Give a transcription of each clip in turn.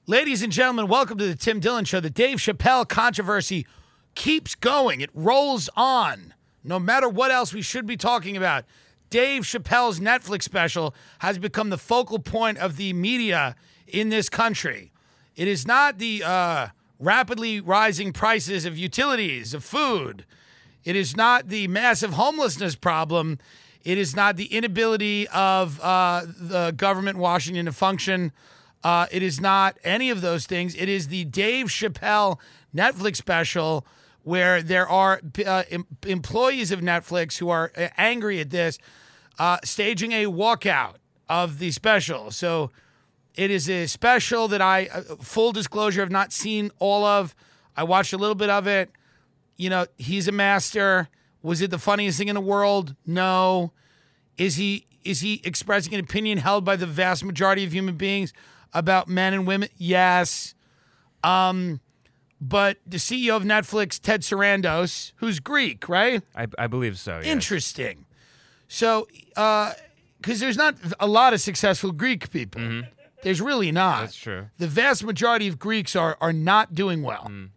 Ladies and gentlemen, welcome to the Tim Dillon Show. The Dave Chappelle controversy keeps going. It rolls on. No matter what else we should be talking about, Dave Chappelle's Netflix special has become the focal point of the media in this country. It is not the rapidly rising prices of utilities, of food. It is not the massive homelessness problem. It is not the inability of the government in Washington to function. It is not any of those things. It is the Dave Chappelle Netflix special where there are employees of Netflix who are angry at this, staging a walkout of the special. So it is a special that I, full disclosure, have not seen all of. I watched a little bit of it. You know, he's a master. Was it the funniest thing in the world? No. Is he expressing an opinion held by the vast majority of human beings about men and women? Yes. But the CEO of Netflix, Ted Sarandos, who's Greek, right? I believe so, yes. Interesting. So, because there's not a lot of successful Greek people. Mm-hmm. There's really not. That's true. The vast majority of Greeks are not doing well. Mm.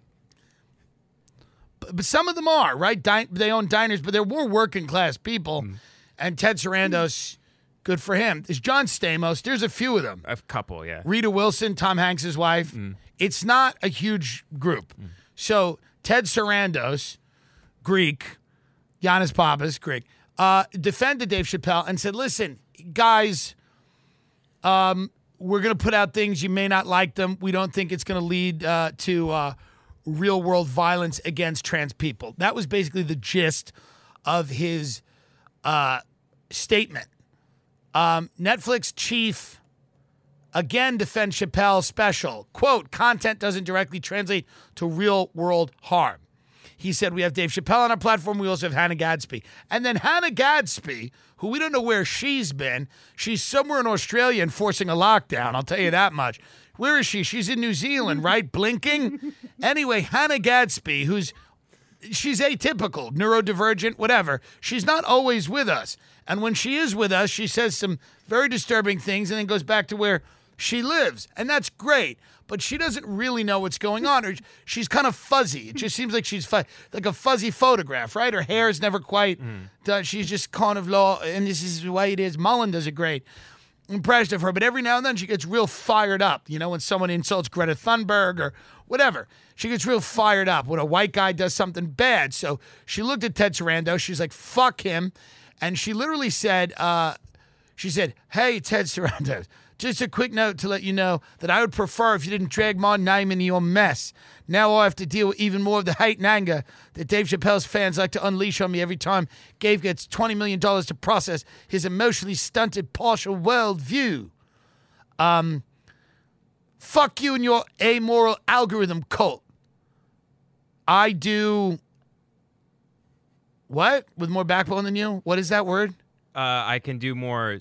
But some of them are, right? They own diners, but they're more working class people. Mm. And Ted Sarandos... Good for him. There's John Stamos. There's a few of them. A couple, yeah. Rita Wilson, Tom Hanks' wife. Mm. It's not a huge group. Mm. So Ted Sarandos, Greek, Giannis Papas, Greek, defended Dave Chappelle and said, listen, guys, we're going to put out things. You may not like them. We don't think it's going to lead to real-world violence against trans people. That was basically the gist of his statement. Netflix chief again defends Chappelle's special. Quote, content doesn't directly translate to real world harm. He said, we have Dave Chappelle on our platform. We also have Hannah Gadsby. And then Hannah Gadsby, who we don't know where she's been. She's somewhere in Australia enforcing a lockdown. I'll tell you that much. Where is she? She's in New Zealand, right? Blinking. Anyway, Hannah Gadsby, she's atypical, neurodivergent, whatever. She's not always with us. And when she is with us, she says some very disturbing things and then goes back to where she lives. And that's great. But she doesn't really know what's going on. Or she's kind of fuzzy. It just seems like she's like a fuzzy photograph, right? Her hair is never quite done. She's just kind of low. And this is the way it is. Mullen does a great impression of her. But every now and then she gets real fired up. You know, when someone insults Greta Thunberg or whatever. She gets real fired up when a white guy does something bad. So she looked at Ted Sarandos. She's like, fuck him. And she literally said, hey, Ted Sarandos, just a quick note to let you know that I would prefer if you didn't drag my name into your mess. Now I'll have to deal with even more of the hate and anger that Dave Chappelle's fans like to unleash on me every time Dave gets $20 million to process his emotionally stunted partial worldview. Fuck you and your amoral algorithm cult. I do... What? With more backbone than you? What is that word? I can do more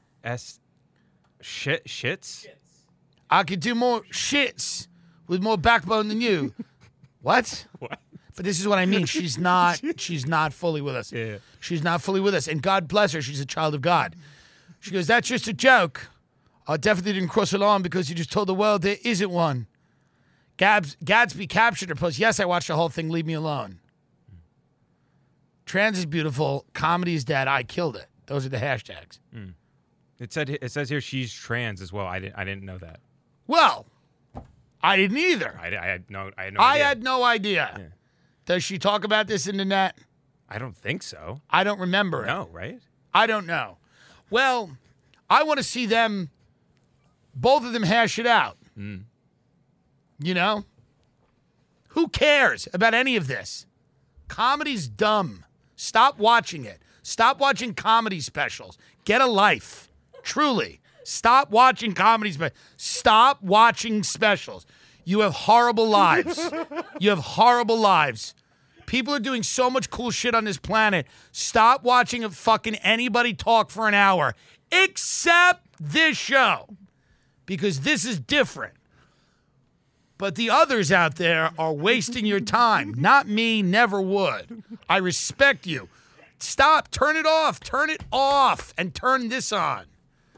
shits. I could do more shits with more backbone than you. What? What? But this is what I mean. She's not fully with us. Yeah. She's not fully with us. And God bless her. She's a child of God. She goes, that's just a joke. I definitely didn't cross the line because you just told the world there isn't one. Gadsby captured her post. Yes, I watched the whole thing. Leave me alone. Trans is beautiful. Comedy is dead. I killed it. Those are the hashtags. Mm. It says here she's trans as well. I didn't know that. Well, I didn't either. I had no idea. I had no idea. Yeah. Does she talk about this in the net? I don't think so. I don't remember it. No, right? I don't know. Well, I want to see them, both of them hash it out. Mm. You know? Who cares about any of this? Comedy's dumb. Stop watching it. Stop watching comedy specials. Get a life. Truly. Stop watching comedy specials. Stop watching specials. You have horrible lives. You have horrible lives. People are doing so much cool shit on this planet. Stop watching a fucking anybody talk for an hour. Except this show. Because this is different. But the others out there are wasting your time. Not me, never would. I respect you. Stop. Turn it off. Turn it off. And turn this on.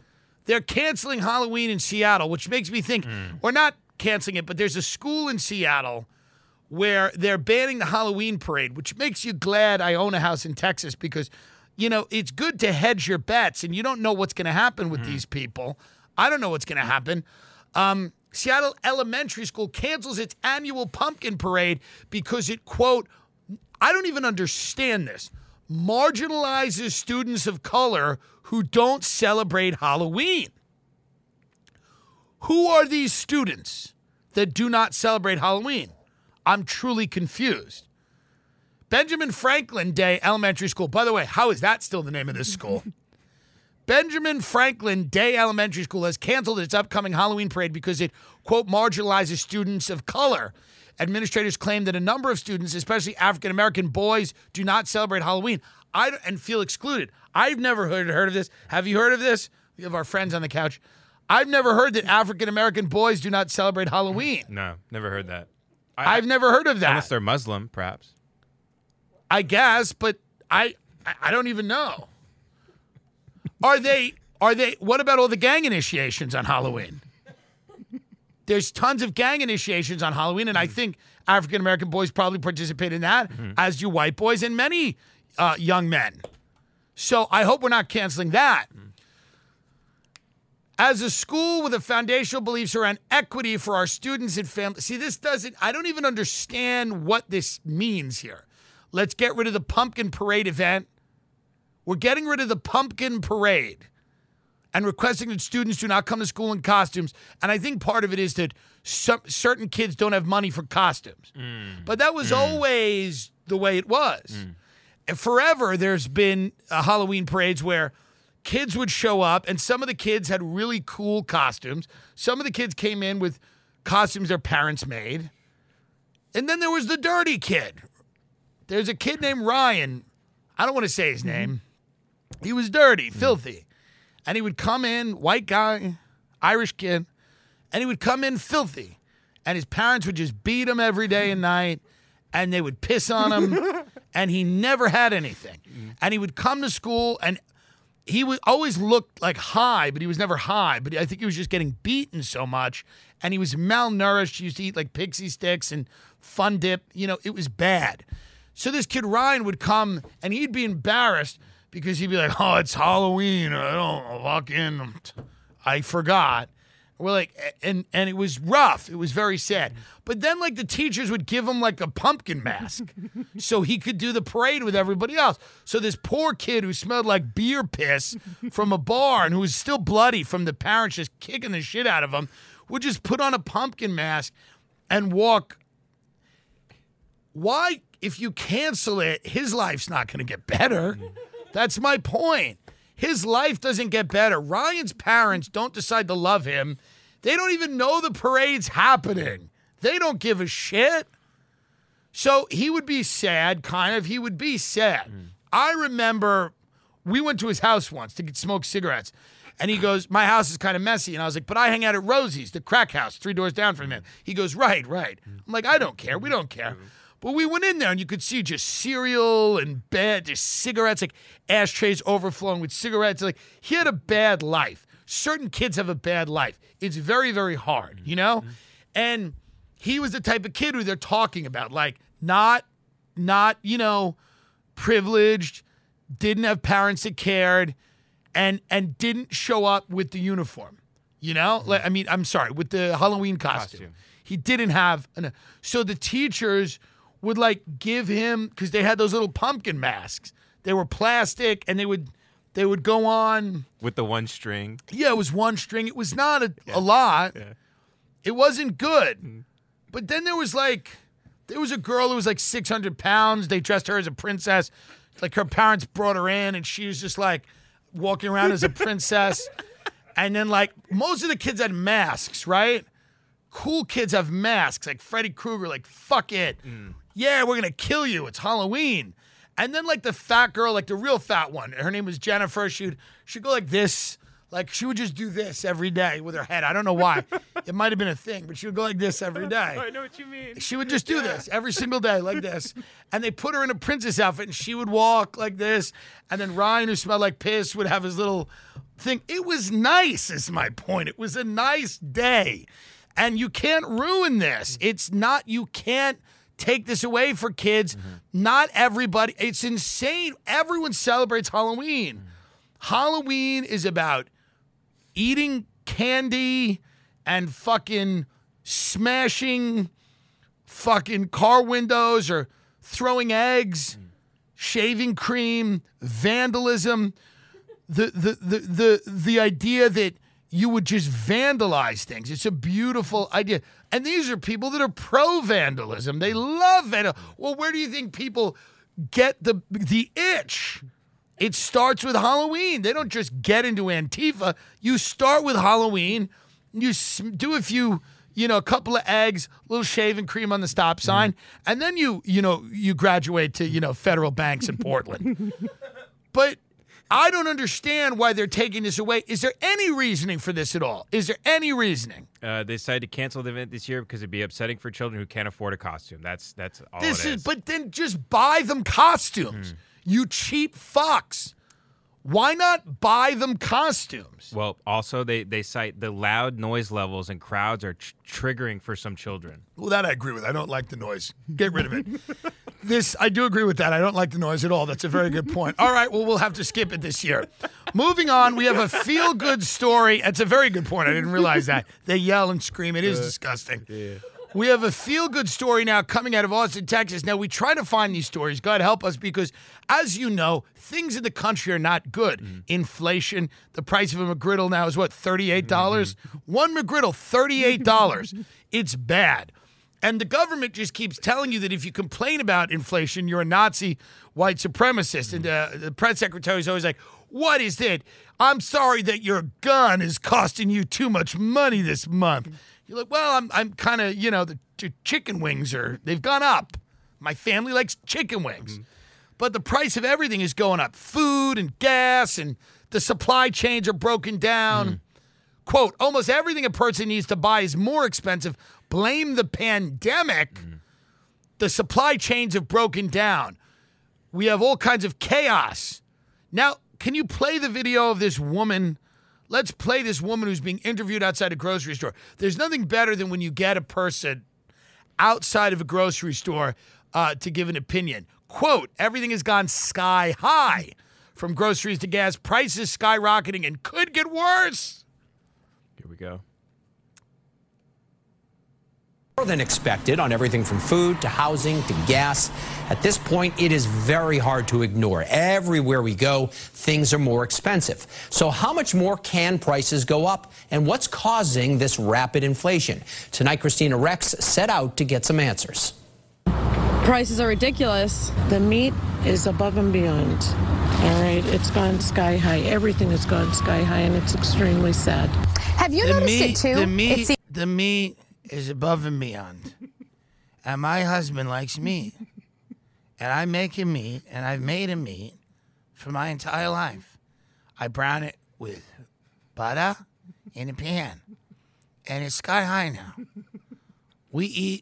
they're canceling Halloween in Seattle, which makes me think, or not canceling it, but there's a school in Seattle where they're banning the Halloween parade, which makes you glad I own a house in Texas because, you know, it's good to hedge your bets and you don't know what's going to happen with these people. I don't know what's going to happen. Seattle Elementary School cancels its annual pumpkin parade because it, quote, I don't even understand this, marginalizes students of color who don't celebrate Halloween. Who are these students that do not celebrate Halloween? I'm truly confused. Benjamin Franklin Day Elementary School. By the way, how is that still the name of this school? Benjamin Franklin Day Elementary School has canceled its upcoming Halloween parade because it, quote, marginalizes students of color. Administrators claim that a number of students, especially African-American boys, do not celebrate Halloween and feel excluded. I've never heard of this. Have you heard of this? We have our friends on the couch. I've never heard that African-American boys do not celebrate Halloween. No, never heard that. I've never heard of that. Unless they're Muslim, perhaps. I guess, but I don't even know. Are they, what about all the gang initiations on Halloween? There's tons of gang initiations on Halloween, and I think African-American boys probably participate in that, as do white boys and many young men. So I hope we're not canceling that. As a school with a foundational beliefs around equity for our students and families. See, I don't even understand what this means here. Let's get rid of the pumpkin parade event. We're getting rid of the pumpkin parade and requesting that students do not come to school in costumes. And I think part of it is that certain kids don't have money for costumes. But that was always the way it was. And forever, there's been Halloween parades where kids would show up, and some of the kids had really cool costumes. Some of the kids came in with costumes their parents made. And then there was the dirty kid. There's a kid named Ryan. I don't want to say his name. He was dirty, filthy. And he would come in, white guy, Irish kid, and he would come in filthy. And his parents would just beat him every day and night, and they would piss on him, and he never had anything. And he would come to school, and he would always looked like high, but he was never high. But I think he was just getting beaten so much. And he was malnourished. He used to eat like pixie sticks and Fun Dip. You know, it was bad. So this kid Ryan would come and he'd be embarrassed because he'd be like, oh, it's Halloween. I forgot. We're like, and it was rough. It was very sad. But then like the teachers would give him like a pumpkin mask so he could do the parade with everybody else. So this poor kid who smelled like beer piss from a bar and who was still bloody from the parents just kicking the shit out of him would just put on a pumpkin mask and walk. Why, if you cancel it, his life's not going to get better. That's my point. His life doesn't get better. Ryan's parents don't decide to love him. They don't even know the parade's happening. They don't give a shit. So he would be sad, kind of. He would be sad. I remember we went to his house once to smoke cigarettes. And he goes, my house is kind of messy. And I was like, but I hang out at Rosie's, the crack house, 3 doors down from him. He goes, right. I'm like, I don't care. We don't care. But we went in there and you could see just cereal and just cigarettes, like ashtrays overflowing with cigarettes. Like he had a bad life. Certain kids have a bad life. It's very, very hard, you know? And he was the type of kid who they're talking about, like not, you know, privileged, didn't have parents that cared, and didn't show up with the uniform, you know? Like, I mean, I'm sorry, with the Halloween costume. He didn't have, so the teachers would like give him, because they had those little pumpkin masks. They were plastic, and they would go on with the one string. Yeah, it was one string. It was not a lot. Yeah. It wasn't good. But then there was a girl who was like 600 pounds. They dressed her as a princess. Like her parents brought her in, and she was just like walking around as a princess. And then like most of the kids had masks, right? Cool kids have masks, like Freddy Krueger, like, fuck it. Yeah, we're going to kill you. It's Halloween. And then, like, the fat girl, like the real fat one, her name was Jennifer. She'd go like this. Like, she would just do this every day with her head. I don't know why. It might have been a thing, but she would go like this every day. I know what you mean. She would just do this every single day like this. And they put her in a princess outfit, and she would walk like this. And then Ryan, who smelled like piss, would have his little thing. It was nice, is my point. It was a nice day. And you can't ruin this. It's not, you can't take this away for kids. Not everybody. It's insane. Everyone celebrates Halloween. Halloween is about eating candy and fucking smashing fucking car windows or throwing eggs, shaving cream, vandalism. The idea that you would just vandalize things. It's a beautiful idea. And these are people that are pro-vandalism. They love vandalism. Well, where do you think people get the itch? It starts with Halloween. They don't just get into Antifa. You start with Halloween. You do a few, a couple of eggs, a little shaving cream on the stop sign, and then you graduate to, federal banks in Portland. But I don't understand why they're taking this away. Is there any reasoning for this at all? Is there any reasoning? They decided to cancel the event this year because it'd be upsetting for children who can't afford a costume. That's all it is. But then just buy them costumes. You cheap fucks. Why not buy them costumes? Well, also they cite the loud noise levels and crowds are triggering for some children. Well, that I agree with. I don't like the noise. Get rid of it. I do agree with that. I don't like the noise at all. That's a very good point. All right, well, we'll have to skip it this year. Moving on, we have a feel-good story. That's a very good point. I didn't realize that. They yell and scream. It is disgusting. Yeah. We have a feel-good story now coming out of Austin, Texas. Now, we try to find these stories. God help us, because, as you know, things in the country are not good. Inflation, the price of a McGriddle now is what, $38? One McGriddle, $38. It's bad. And the government just keeps telling you that if you complain about inflation, you're a Nazi white supremacist. And the press secretary is always like, what is it? I'm sorry that your gun is costing you too much money this month. You're like, well, I'm kind of, the chicken wings they've gone up. My family likes chicken wings. But the price of everything is going up. Food and gas and the supply chains are broken down. Quote, almost everything a person needs to buy is more expensive. Blame the pandemic. The supply chains have broken down. We have all kinds of chaos. Now, can you play the video of this woman? Let's play this woman who's being interviewed outside a grocery store. There's nothing better than when you get a person outside of a grocery store to give an opinion. Quote, everything has gone sky high, from groceries to gas, prices skyrocketing and could get worse. Here we go. More than expected on everything from food to housing to gas. At this point, it is very hard to ignore. Everywhere we go, things are more expensive. So how much more can prices go up? And what's causing this rapid inflation? Tonight, Christina Rex set out to get some answers. Prices are ridiculous. The meat is above and beyond. All right, it's gone sky high. Everything has gone sky high, and it's extremely sad. Have you noticed it too? The meat is above and beyond. And my husband likes meat. And I make him meat, and I've made him meat for my entire life. I brown it with butter in a pan. And it's sky high now. We eat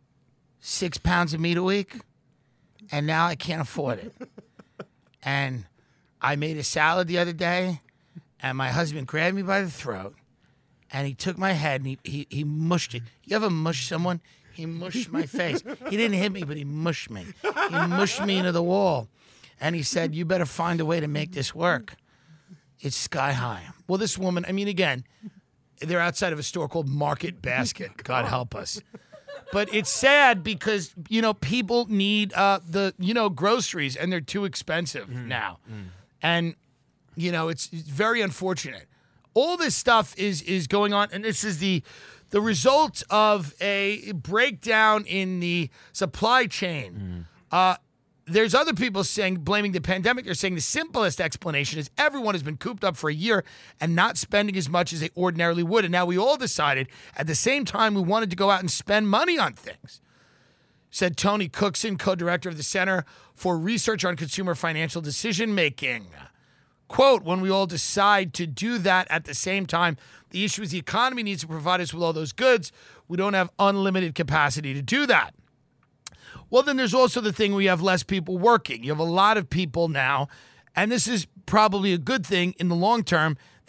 6 pounds of meat a week, and now I can't afford it. And I made a salad the other day, and my husband grabbed me by the throat, and he took my head, and he mushed it. You ever mush someone? He mushed my face. He didn't hit me, but he mushed me. He mushed me into the wall. And he said, you better find a way to make this work. It's sky high. Well, this woman, again, they're outside of a store called Market Basket. God help us. But it's sad because, people need groceries, and they're too expensive now. And, it's very unfortunate. All this stuff is going on, and this is the result of a breakdown in the supply chain. There's other people blaming the pandemic. They're saying the simplest explanation is everyone has been cooped up for a year and not spending as much as they ordinarily would. And now we all decided at the same time we wanted to go out and spend money on things, said Tony Cookson, co-director of the Center for Research on Consumer Financial Decision Making. Quote, when we all decide to do that at the same time, the issue is the economy needs to provide us with all those goods. We don't have unlimited capacity to do that. Well, then there's also the thing where you have less people working. You have a lot of people now, and this is probably a good thing in the long term,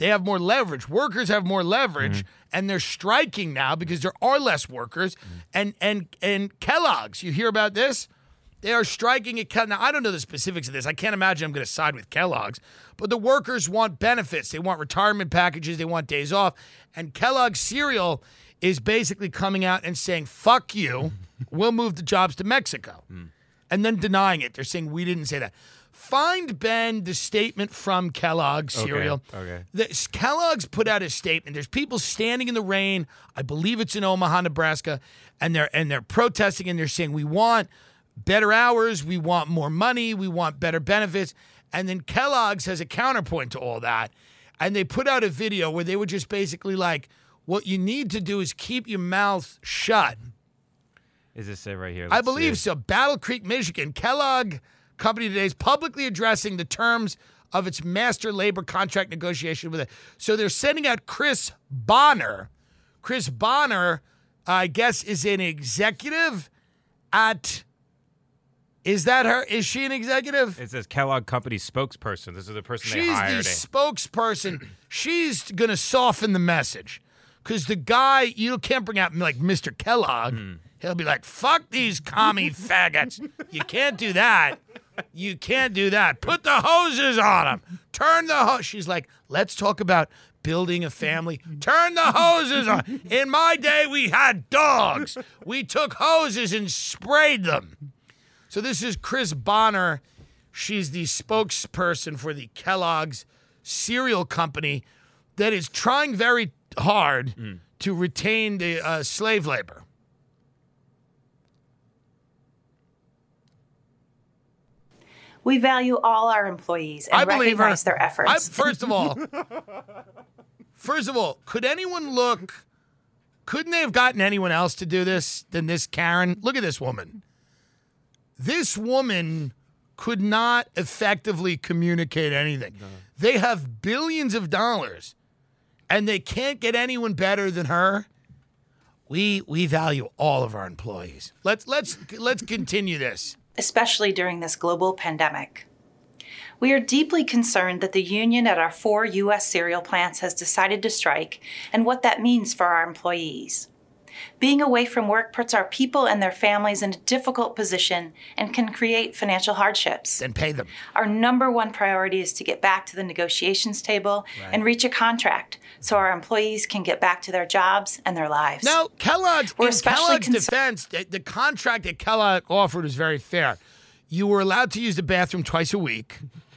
they have more leverage. Workers have more leverage, and they're striking now because there are less workers. And Kellogg's, you hear about this? They are striking at Kellogg's. Now, I don't know the specifics of this. I can't imagine I'm going to side with Kellogg's. But the workers want benefits. They want retirement packages. They want days off. And Kellogg's cereal is basically coming out and saying, fuck you, we'll move the jobs to Mexico. And then denying it. They're saying, we didn't say that. Find, Ben, the statement from Kellogg's cereal. Okay. Kellogg's put out a statement. There's people standing in the rain. I believe it's in Omaha, Nebraska. And they're protesting, and they're saying, we want better hours, we want more money, we want better benefits. And then Kellogg's has a counterpoint to all that. And they put out a video where they were just basically like, what you need to do is keep your mouth shut. Is this it right here? I believe so. Battle Creek, Michigan. Kellogg Company today is publicly addressing the terms of its master labor contract negotiation with it. So they're sending out Chris Bonner. Chris Bonner, I guess, is an executive at... Is that her? Is she an executive? It says Kellogg Company spokesperson. This is the person they She's hired. the spokesperson. She's going to soften the message. Because the guy, you can't bring out like Mr. Kellogg. He'll be like, fuck these commie faggots. You can't do that. You can't do that. Put the hoses on them. Turn the hose. She's like, let's talk about building a family. Turn the hoses on. In my day, we had dogs. We took hoses and sprayed them. So this is Chris Bonner. She's the spokesperson for the Kellogg's cereal company that is trying very hard to retain the slave labor. We value all our employees and recognize their efforts. First of all, couldn't they have gotten anyone else to do this than this Karen? Look at this woman. This woman could not effectively communicate anything. No. They have billions of dollars, and they can't get anyone better than her. We value all of our employees. Let's continue this. Especially during this global pandemic. We are deeply concerned that the union at our 4 U.S. cereal plants has decided to strike and what that means for our employees. Being away from work puts our people and their families in a difficult position and can create financial hardships. Then pay them. Our number one priority is to get back to the negotiations table and reach a contract so our employees can get back to their jobs and their lives. Now, Kellogg's defense, the contract that Kellogg offered was very fair. You were allowed to use the bathroom twice a week.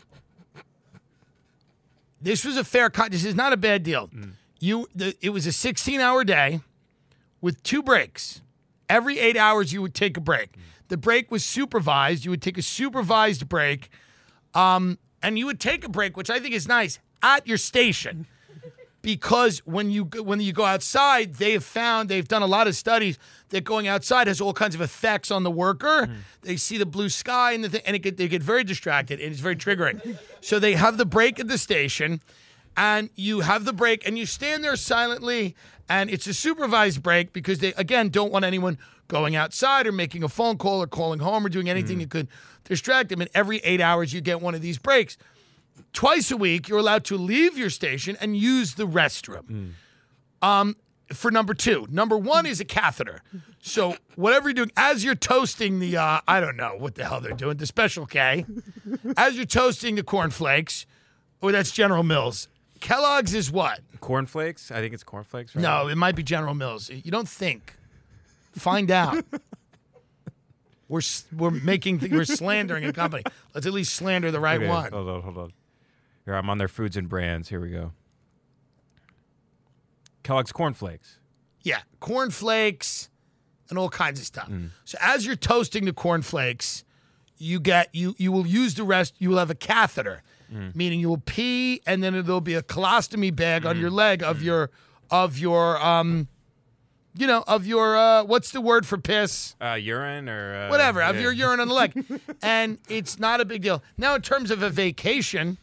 This was a fair contract. This is not a bad deal. It was a 16-hour day with 2 breaks. Every 8 hours, you would take a break. The break was supervised. You would take a supervised break, and you would take a break, which I think is nice, at your station. Because when you go outside, they've done a lot of studies that going outside has all kinds of effects on the worker. They see the blue sky and they get very distracted, and it's very triggering. So they have the break at the station, and you have the break, and you stand there silently, and it's a supervised break because they, again, don't want anyone going outside or making a phone call or calling home or doing anything that could distract them. And every 8 hours, you get one of these breaks. Twice a week, you're allowed to leave your station and use the restroom. For number 2. Number 1 is a catheter. So whatever you're doing, as you're toasting the, I don't know what the hell they're doing, the Special K, as you're toasting the cornflakes, that's General Mills. Kellogg's is what? Cornflakes? I think it's cornflakes, right? No, it might be General Mills. You don't think. Find out. We're slandering a company. Let's at least slander the right one. Hold on. Here, I'm on their foods and brands. Here we go. Kellogg's cornflakes. Yeah, cornflakes and all kinds of stuff. So as you're toasting the cornflakes, you will use the rest. You will have a catheter, meaning you will pee, and then there'll be a colostomy bag on your leg of your what's the word for piss? Urine or whatever, of your urine on the leg, and it's not a big deal. Now, in terms of a vacation,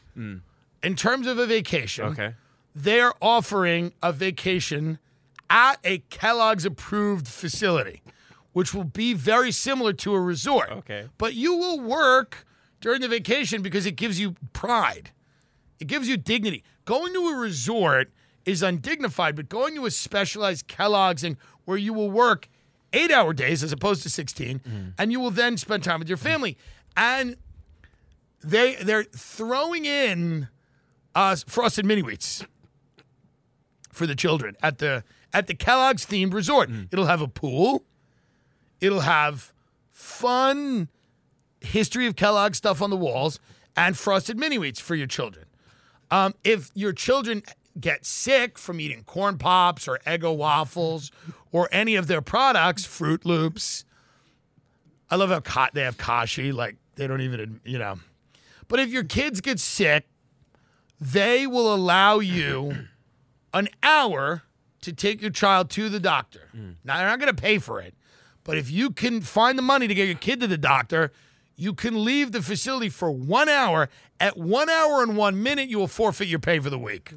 okay, they're offering a vacation at a Kellogg's approved facility, which will be very similar to a resort. Okay. But you will work during the vacation because it gives you pride. It gives you dignity. Going to a resort is undignified, but going to a specialized Kellogg's and where you will work 8-hour days as opposed to 16, and you will then spend time with your family. And they're throwing in frosted mini wheats for the children at the Kellogg's themed resort. It'll have a pool. It'll have fun history of Kellogg stuff on the walls and frosted mini wheats for your children. If your children get sick from eating Corn Pops or Eggo waffles or any of their products, Fruit Loops, I love how they have Kashi, like they don't even, But if your kids get sick, they will allow you an hour to take your child to the doctor. Now, they're not going to pay for it, but if you can find the money to get your kid to the doctor, you can leave the facility for 1 hour. At 1 hour and 1 minute, you will forfeit your pay for the week.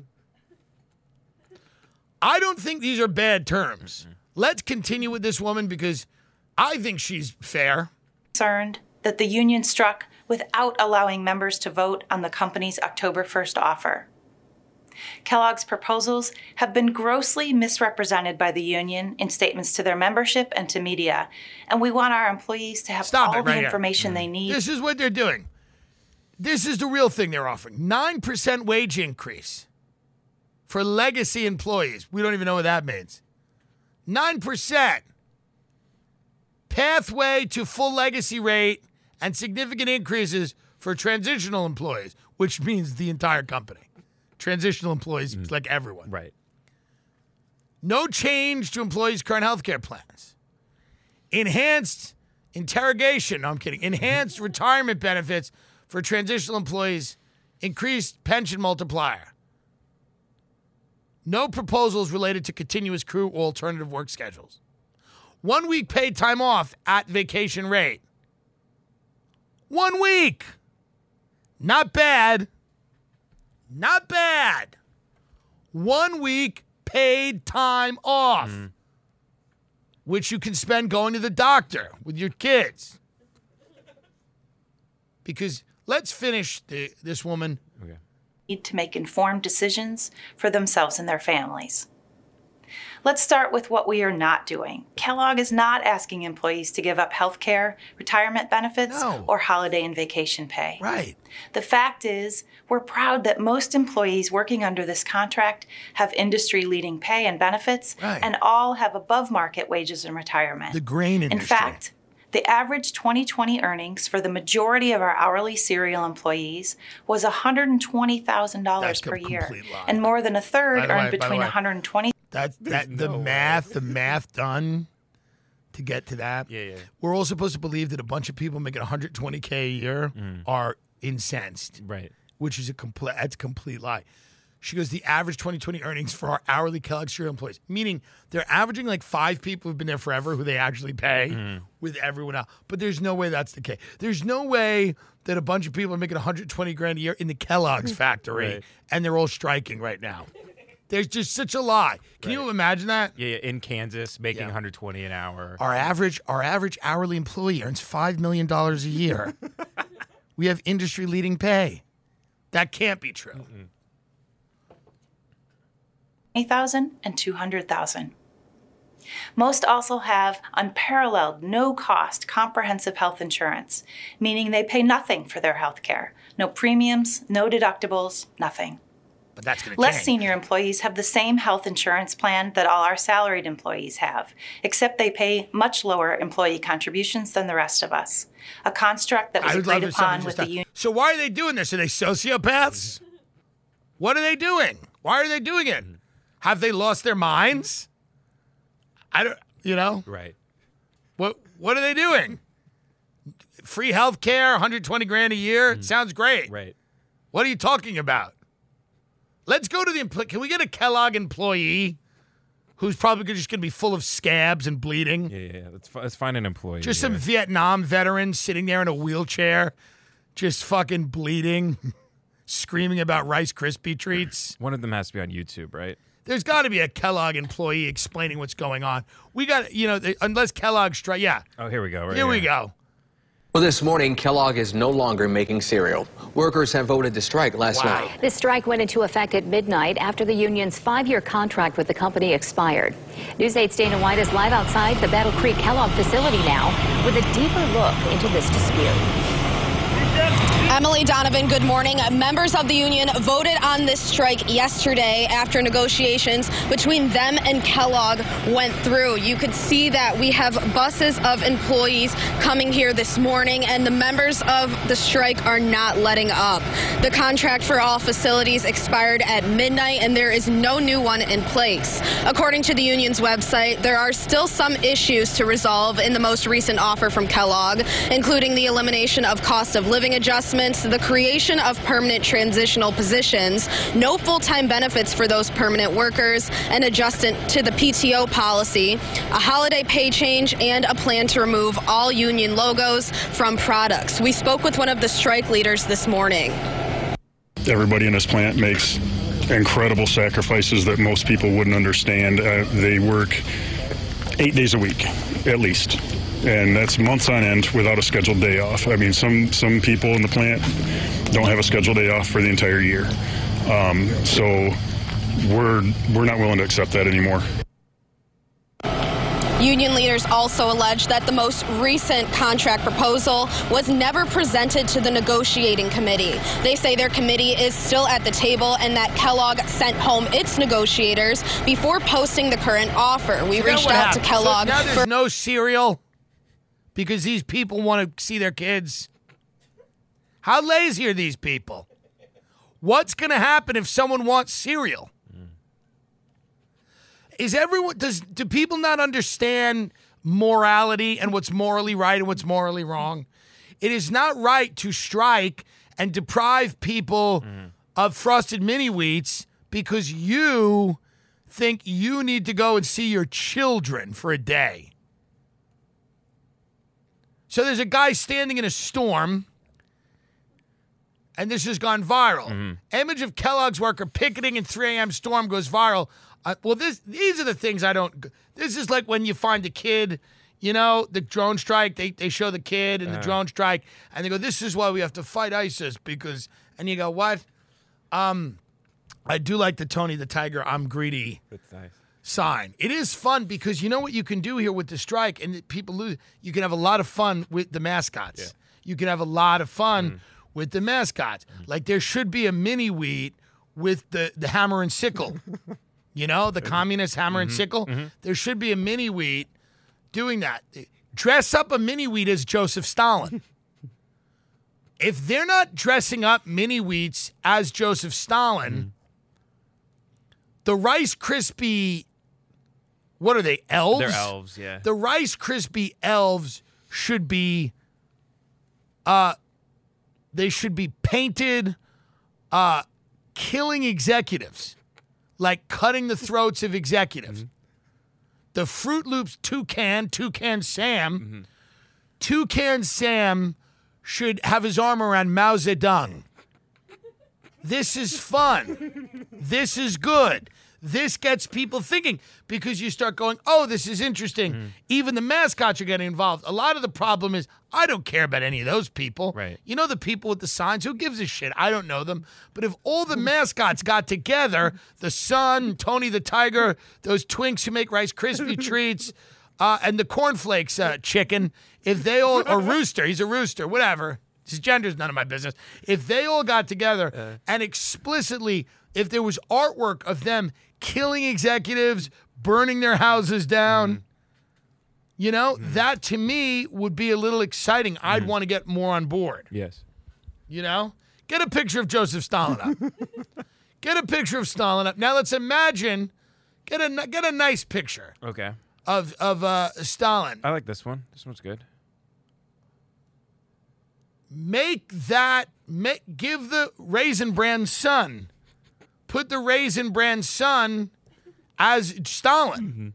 I don't think these are bad terms. Let's continue with this woman because I think she's fair. Concerned that the union struck without allowing members to vote on the company's October 1st offer. Kellogg's proposals have been grossly misrepresented by the union in statements to their membership and to media, and we want our employees to have all the information they need. This is what they're doing. This is the real thing they're offering. 9% wage increase for legacy employees. We don't even know what that means. 9%. Pathway to full legacy rate and significant increases for transitional employees, which means the entire company. Transitional employees, like everyone. Right. No change to employees' current health care plans. Enhanced interrogation. No, I'm kidding. Enhanced retirement benefits for transitional employees. Increased pension multiplier. No proposals related to continuous crew or alternative work schedules. 1 week paid time off at vacation rate. 1 week. Not bad. Not bad. 1 week paid time off, which you can spend going to the doctor with your kids. Because let's finish this woman. Okay. Need to make informed decisions for themselves and their families. Let's start with what we are not doing. Kellogg is not asking employees to give up health care, retirement benefits, or holiday and vacation pay. Right. The fact is, we're proud that most employees working under this contract have industry-leading pay and benefits, and all have above-market wages and retirement. The grain industry. In fact, the average 2020 earnings for the majority of our hourly cereal employees was $120,000 per year, and more than a third earned between $120,000. The math done to get to that. Yeah. We're all supposed to believe that a bunch of people making $120K a year are incensed. Right. Which is a complete lie. She goes, the average 2020 earnings for our hourly Kellogg cereal employees, meaning they're averaging like 5 people who've been there forever who they actually pay with everyone else. But there's no way that's the case. There's no way that a bunch of people are making $120,000 a year in the Kellogg's factory and they're all striking right now. There's just such a lie. Can you imagine that? Yeah, in Kansas, making $120 an hour. Our average hourly employee earns $5 million a year. We have industry-leading pay. That can't be true. $20,000 and $200,000. Most also have unparalleled, no-cost, comprehensive health insurance, meaning they pay nothing for their health care. No premiums, no deductibles, nothing. But that's going to Less change. senior employees have the same health insurance plan that all our salaried employees have, except they pay much lower employee contributions than the rest of us. A construct that was agreed upon with the union. So why are they doing this? Are they sociopaths? What are they doing? Why are they doing it? Have they lost their minds? I don't, Right. What are they doing? Free health care, $120,000 a year? Sounds great. Right. What are you talking about? Let's go to can we get a Kellogg employee who's probably just going to be full of scabs and bleeding? Yeah. Let's find an employee. Just some Vietnam veteran sitting there in a wheelchair, just fucking bleeding, screaming about Rice Krispie treats. One of them has to be on YouTube, right? There's got to be a Kellogg employee explaining what's going on. We got, unless Kellogg strike. Yeah. Oh, here we go. Here we go. Well, this morning, Kellogg is no longer making cereal. Workers have voted to strike last night. This strike went into effect at midnight after the union's 5-year contract with the company expired. News 8's Dana White is live outside the Battle Creek Kellogg facility now with a deeper look into this dispute. Emily Donovan, good morning. Members of the union voted on this strike yesterday after negotiations between them and Kellogg went through. You could see that we have buses of employees coming here this morning, and the members of the strike are not letting up. The contract for all facilities expired at midnight, and there is no new one in place. According to the union's website, there are still some issues to resolve in the most recent offer from Kellogg, including the elimination of cost of living adjustments, the creation of permanent transitional positions, no full-time benefits for those permanent workers, an adjustment to the PTO policy, a holiday pay change, and a plan to remove all union logos from products. We spoke with one of the strike leaders this morning. Everybody in this plant makes incredible sacrifices that most people wouldn't understand. They work 8 days a week, at least. And that's months on end without a scheduled day off. I mean, some people in the plant don't have a scheduled day off for the entire year. So we're not willing to accept that anymore. Union leaders also allege that the most recent contract proposal was never presented to the negotiating committee. They say their committee is still at the table and that Kellogg sent home its negotiators before posting the current offer. We reached out to Kellogg. So now there's no cereal because these people want to see their kids. How lazy are these people? What's going to happen if someone wants cereal? Do people not understand morality and what's morally right and what's morally wrong? It is not right to strike and deprive people of Frosted Mini Wheats because you think you need to go and see your children for a day. So there's a guy standing in a storm, and this has gone viral. Image of Kellogg's worker picketing in 3 a.m. storm goes viral. These are the things I don't. This is like when you find a kid, you know, the drone strike. They show the kid and the drone strike, and they go, "This is why we have to fight ISIS because." And you go, "What?" I do like the Tony the Tiger, I'm greedy. That's nice. Sign. It is fun because you know what you can do here with the strike, and people lose. You can have a lot of fun with the mascots. Yeah. You can have a lot of fun with the mascots. Like there should be a mini wheat with the hammer and sickle. You know, the communist hammer and sickle. There should be a mini wheat doing that. Dress up a mini wheat as Joseph Stalin. If they're not dressing up mini wheats as Joseph Stalin, the Rice Krispie. What are they, elves? They're elves, yeah. The Rice Krispie elves should be, they should be painted, killing executives, like cutting the throats of executives. The Fruit Loops Toucan Sam, Toucan Sam should have his arm around Mao Zedong. This is fun. This is good. This gets people thinking because you start going, oh, this is interesting. Even the mascots are getting involved. A lot of the problem is I don't care about any of those people. Right. You know the people with the signs? Who gives a shit? I don't know them. But if all the mascots got together, the Sun, Tony the Tiger, those twinks who make Rice Krispie treats, and the cornflakes chicken, if they all, or rooster, he's a rooster, whatever. His gender's none of my business. If they all got together and explicitly, if there was artwork of them killing executives, burning their houses down, you know, that to me would be a little exciting. I'd want to get more on board. Yes. You know? Get a picture of Joseph Stalin up. Get a picture of Stalin up. Now let's imagine, get a nice picture. Okay. Of Stalin. I like this one. This one's good. Give the Raisin Bran son. Put the Raisin Bran son as Stalin.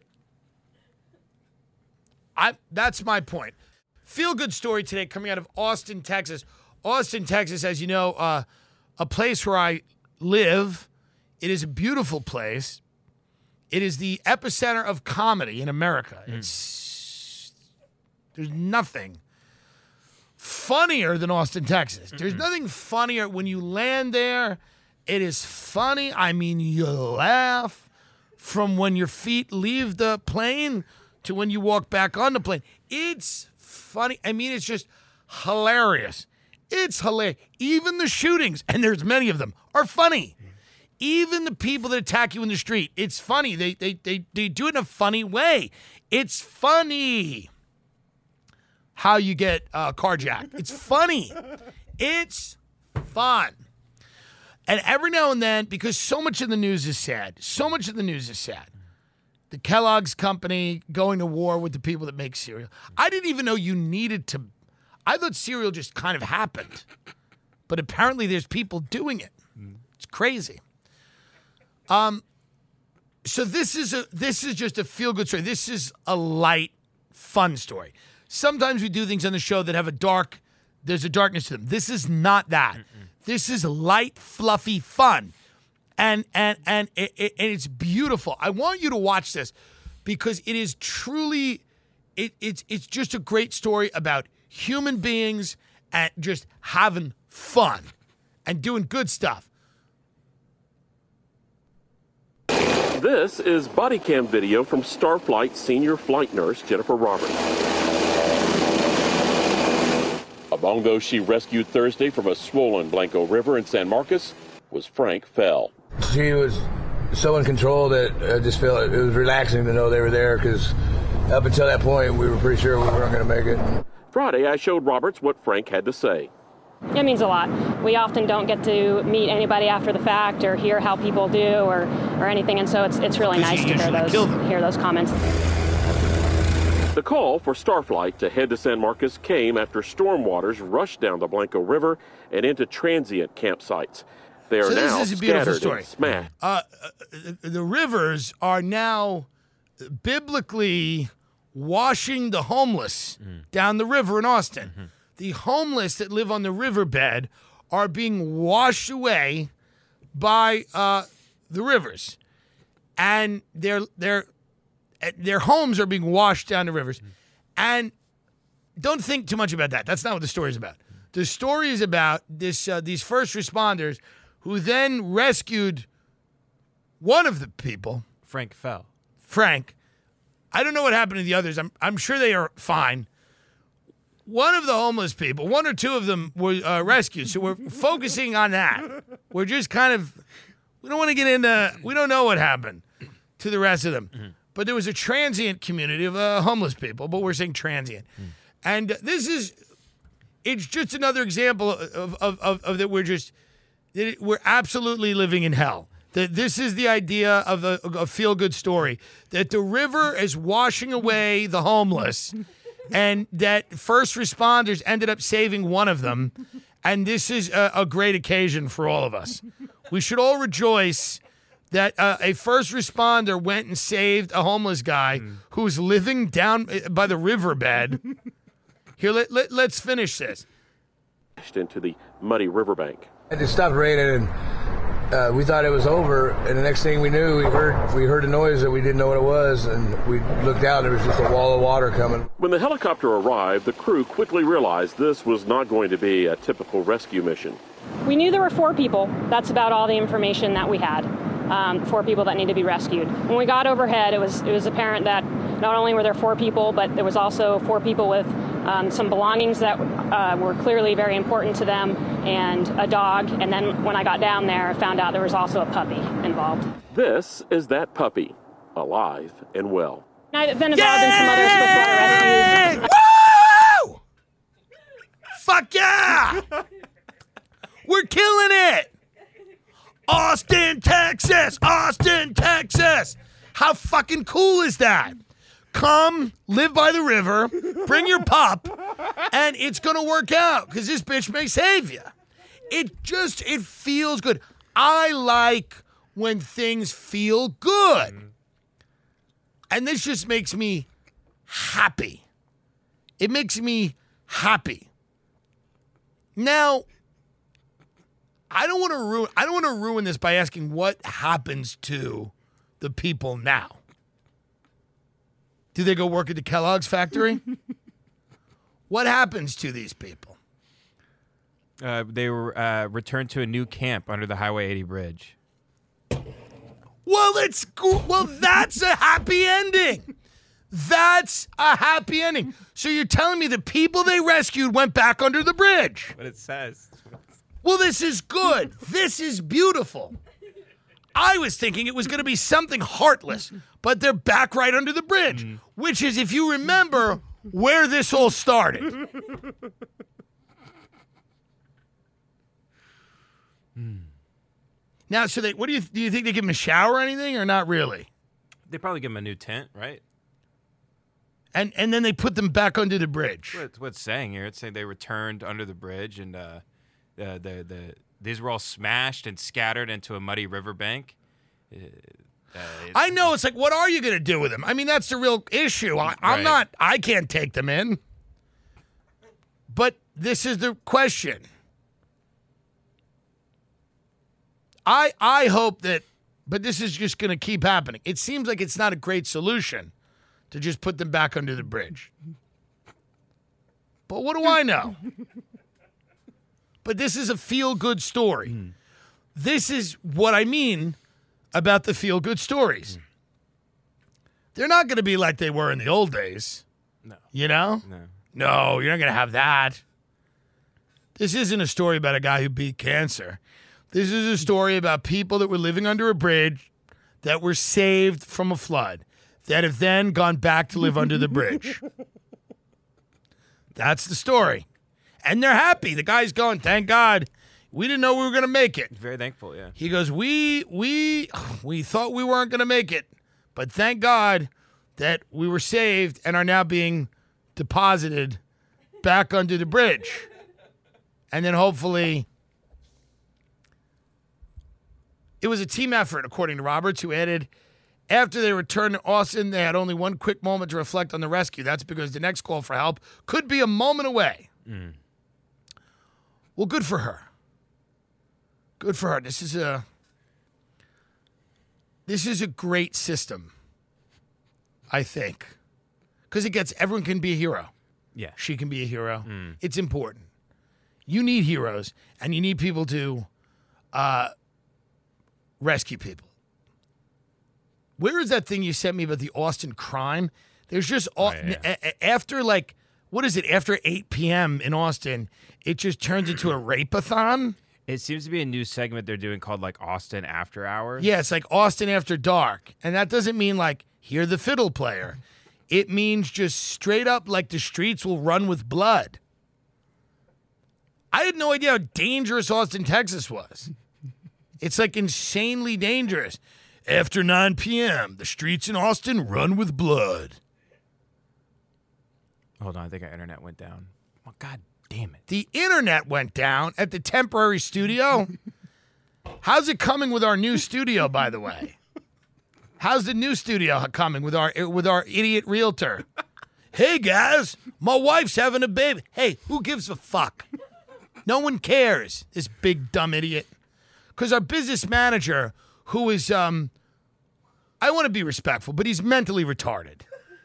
That's my point. Feel good story today coming out of Austin, Texas. Austin, Texas, as you know, a place where I live. It is a beautiful place. It is the epicenter of comedy in America. There's nothing funnier than Austin, Texas. There's nothing funnier. When you land there, it is funny. I mean, you laugh from when your feet leave the plane to when you walk back on the plane. It's funny. I mean, it's just hilarious. It's hilarious. Even the shootings, and there's many of them, are funny. Even the people that attack you in the street, it's funny. They do it in a funny way. It's funny how you get carjacked. It's funny. It's fun. And every now and then, because so much of the news is sad, the Kellogg's company going to war with the people that make cereal. I didn't even know you needed to. I thought cereal just kind of happened. But apparently there's people doing it. It's crazy. So this is just a feel-good story. This is a light, fun story. Sometimes we do things on the show that have there's a darkness to them. This is not that. This is light, fluffy fun. And it's beautiful. I want you to watch this because it is truly, it's just a great story about human beings and just having fun and doing good stuff. This is body cam video from Starflight senior flight nurse Jennifer Roberts. Among those she rescued Thursday from a swollen Blanco River in San Marcos was Frank Fell. She was so in control that I just felt it was relaxing to know they were there because up until that point we were pretty sure we weren't going to make it. Friday, I showed Roberts what Frank had to say. It means a lot. We often don't get to meet anybody after the fact or hear how people do or anything, and so it's really nice to hear those comments. The call for Starflight to head to San Marcos came after storm waters rushed down the Blanco River and into transient campsites. They are now this is a beautiful story. Smashed. The rivers are now biblically washing the homeless down the river in Austin. The homeless that live on the riverbed are being washed away by the rivers, and their homes are being washed down the rivers. And don't think too much about that. That's not what the story is about. The story is about these first responders who then rescued one of the people. Frank Fell. Frank. I don't know what happened to the others. I'm sure they are fine. One of the homeless people, one or two of them were rescued. So we're focusing on that. We're just we don't want to get into, we don't know what happened to the rest of them. But there was a transient community of homeless people, but we're saying transient. And it's just another example of that we're absolutely living in hell. That this is the idea of a feel-good story. That the river is washing away the homeless and that first responders ended up saving one of them. And this is a great occasion for all of us. We should all rejoice that a first responder went and saved a homeless guy who's living down by the riverbed. Here, let's finish this. Into the muddy riverbank. It stopped raining, and we thought it was over. And the next thing we knew, we heard a noise that we didn't know what it was, and we looked out. There was just a wall of water coming. When the helicopter arrived, the crew quickly realized this was not going to be a typical rescue mission. We knew there were 4 people. That's about all the information that we had. 4 people that need to be rescued. When we got overhead, it was apparent that not only were there 4 people, but there was also 4 people with some belongings that were clearly very important to them, and a dog. And then when I got down there, I found out there was also a puppy involved. This is that puppy, alive and well. I've been involved in some other swiftwater rescues. Woo! Fuck yeah! We're killing it! Austin, Texas! Austin, Texas! How fucking cool is that? Come, live by the river, bring your pup, and it's gonna work out, because this bitch may save you. It feels good. I like when things feel good. And this just makes me happy. It makes me happy. Now, I don't want to ruin this by asking what happens to the people now. Do they go work at the Kellogg's factory? What happens to these people? They were returned to a new camp under the Highway 80 bridge. Well, that's a happy ending. That's a happy ending. So you're telling me the people they rescued went back under the bridge? What it says. Well, this is good. This is beautiful. I was thinking it was going to be something heartless, but they're back right under the bridge, which is, if you remember, where this all started. Now, so do you think they give him a shower or anything, or not really? They probably give him a new tent, right? And then they put them back under the bridge. What it's saying here, it's saying they returned under the bridge, and these were all smashed and scattered into a muddy riverbank. I know. It's like, what are you going to do with them? I mean, that's the real issue. I can't take them in. But this is the question. I hope that, but this is just going to keep happening. It seems like it's not a great solution to just put them back under the bridge. But what do I know? But this is a feel-good story. This is what I mean about the feel-good stories. They're not going to be like they were in the old days. No. You know? No, you're not going to have that. This isn't a story about a guy who beat cancer. This is a story about people that were living under a bridge that were saved from a flood, that have then gone back to live under the bridge. That's the story. And they're happy. The guy's going, thank God. We didn't know we were going to make it. Very thankful, yeah. He goes, we thought we weren't going to make it, but thank God that we were saved and are now being deposited back under the bridge. And then hopefully, it was a team effort, according to Roberts, who added, after they returned to Austin, they had only one quick moment to reflect on the rescue. That's because the next call for help could be a moment away. Well, good for her. Good for her. This is a great system, I think, because it gets everyone can be a hero. Yeah, she can be a hero. It's important. You need heroes, and you need people to rescue people. Where is that thing you sent me about the Austin crime? There's just after like, what is it? After 8 p.m. in Austin, it just turns into a rape-a-thon. It seems to be a new segment they're doing called like Austin After Hours. Yeah, it's like Austin After Dark. And that doesn't mean like, hear the fiddle player. It means just straight up like the streets will run with blood. I had no idea how dangerous Austin, Texas was. It's like insanely dangerous. After 9 p.m., the streets in Austin run with blood. Hold on, I think our internet went down. Oh, God damn it. The internet went down at the temporary studio? How's it coming with our new studio, by the way? How's the new studio coming with our idiot realtor? Hey, guys, my wife's having a baby. Hey, who gives a fuck? No one cares, this big dumb idiot. Because our business manager, who is, I want to be respectful, but he's mentally retarded.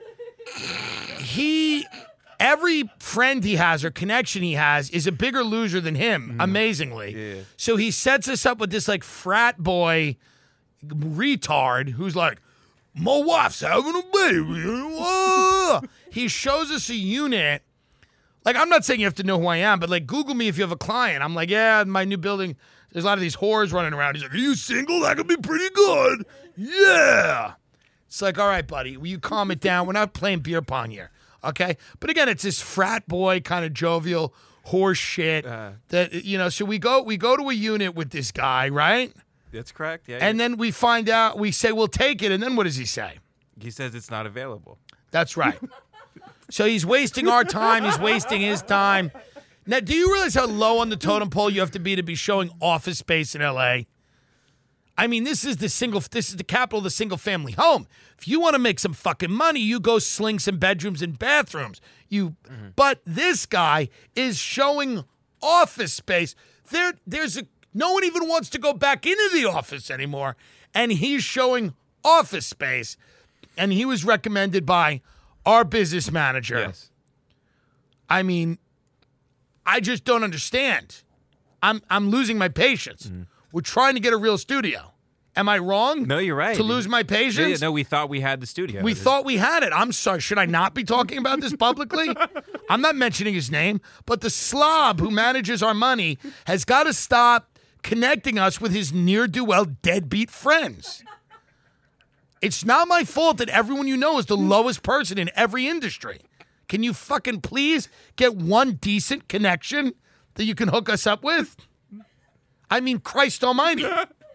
Every friend he has or connection he has is a bigger loser than him, amazingly. Yeah. So he sets us up with this like frat boy retard who's like, my wife's having a baby. He shows us a unit. Like, I'm not saying you have to know who I am, but like, Google me if you have a client. I'm like, yeah, my new building, there's a lot of these whores running around. He's like, are you single? That could be pretty good. Yeah. It's like, all right, buddy, will you calm it down? We're not playing beer pong here, okay? But again, it's this frat boy kind of jovial horse shit that, you know, so we go to a unit with this guy, right? That's correct, yeah. And then we find out, we say, we'll take it, and then what does he say? He says it's not available. That's right. So he's wasting our time, he's wasting his time. Now, do you realize how low on the totem pole you have to be showing Office Space in L.A.? I mean, this is the capital of the single-family home. If you want to make some fucking money, you go sling some bedrooms and bathrooms. But this guy is showing Office Space. No one even wants to go back into the office anymore, and he's showing Office Space. And he was recommended by our business manager. Yes. I mean, I just don't understand. I'm losing my patience. We're trying to get a real studio. Am I wrong? No, you're right. To lose my patience? No, we thought we had the studio. We thought we had it. I'm sorry. Should I not be talking about this publicly? I'm not mentioning his name, but the slob who manages our money has got to stop connecting us with his ne'er-do-well deadbeat friends. It's not my fault that everyone you know is the lowest person in every industry. Can you fucking please get one decent connection that you can hook us up with? I mean, Christ almighty.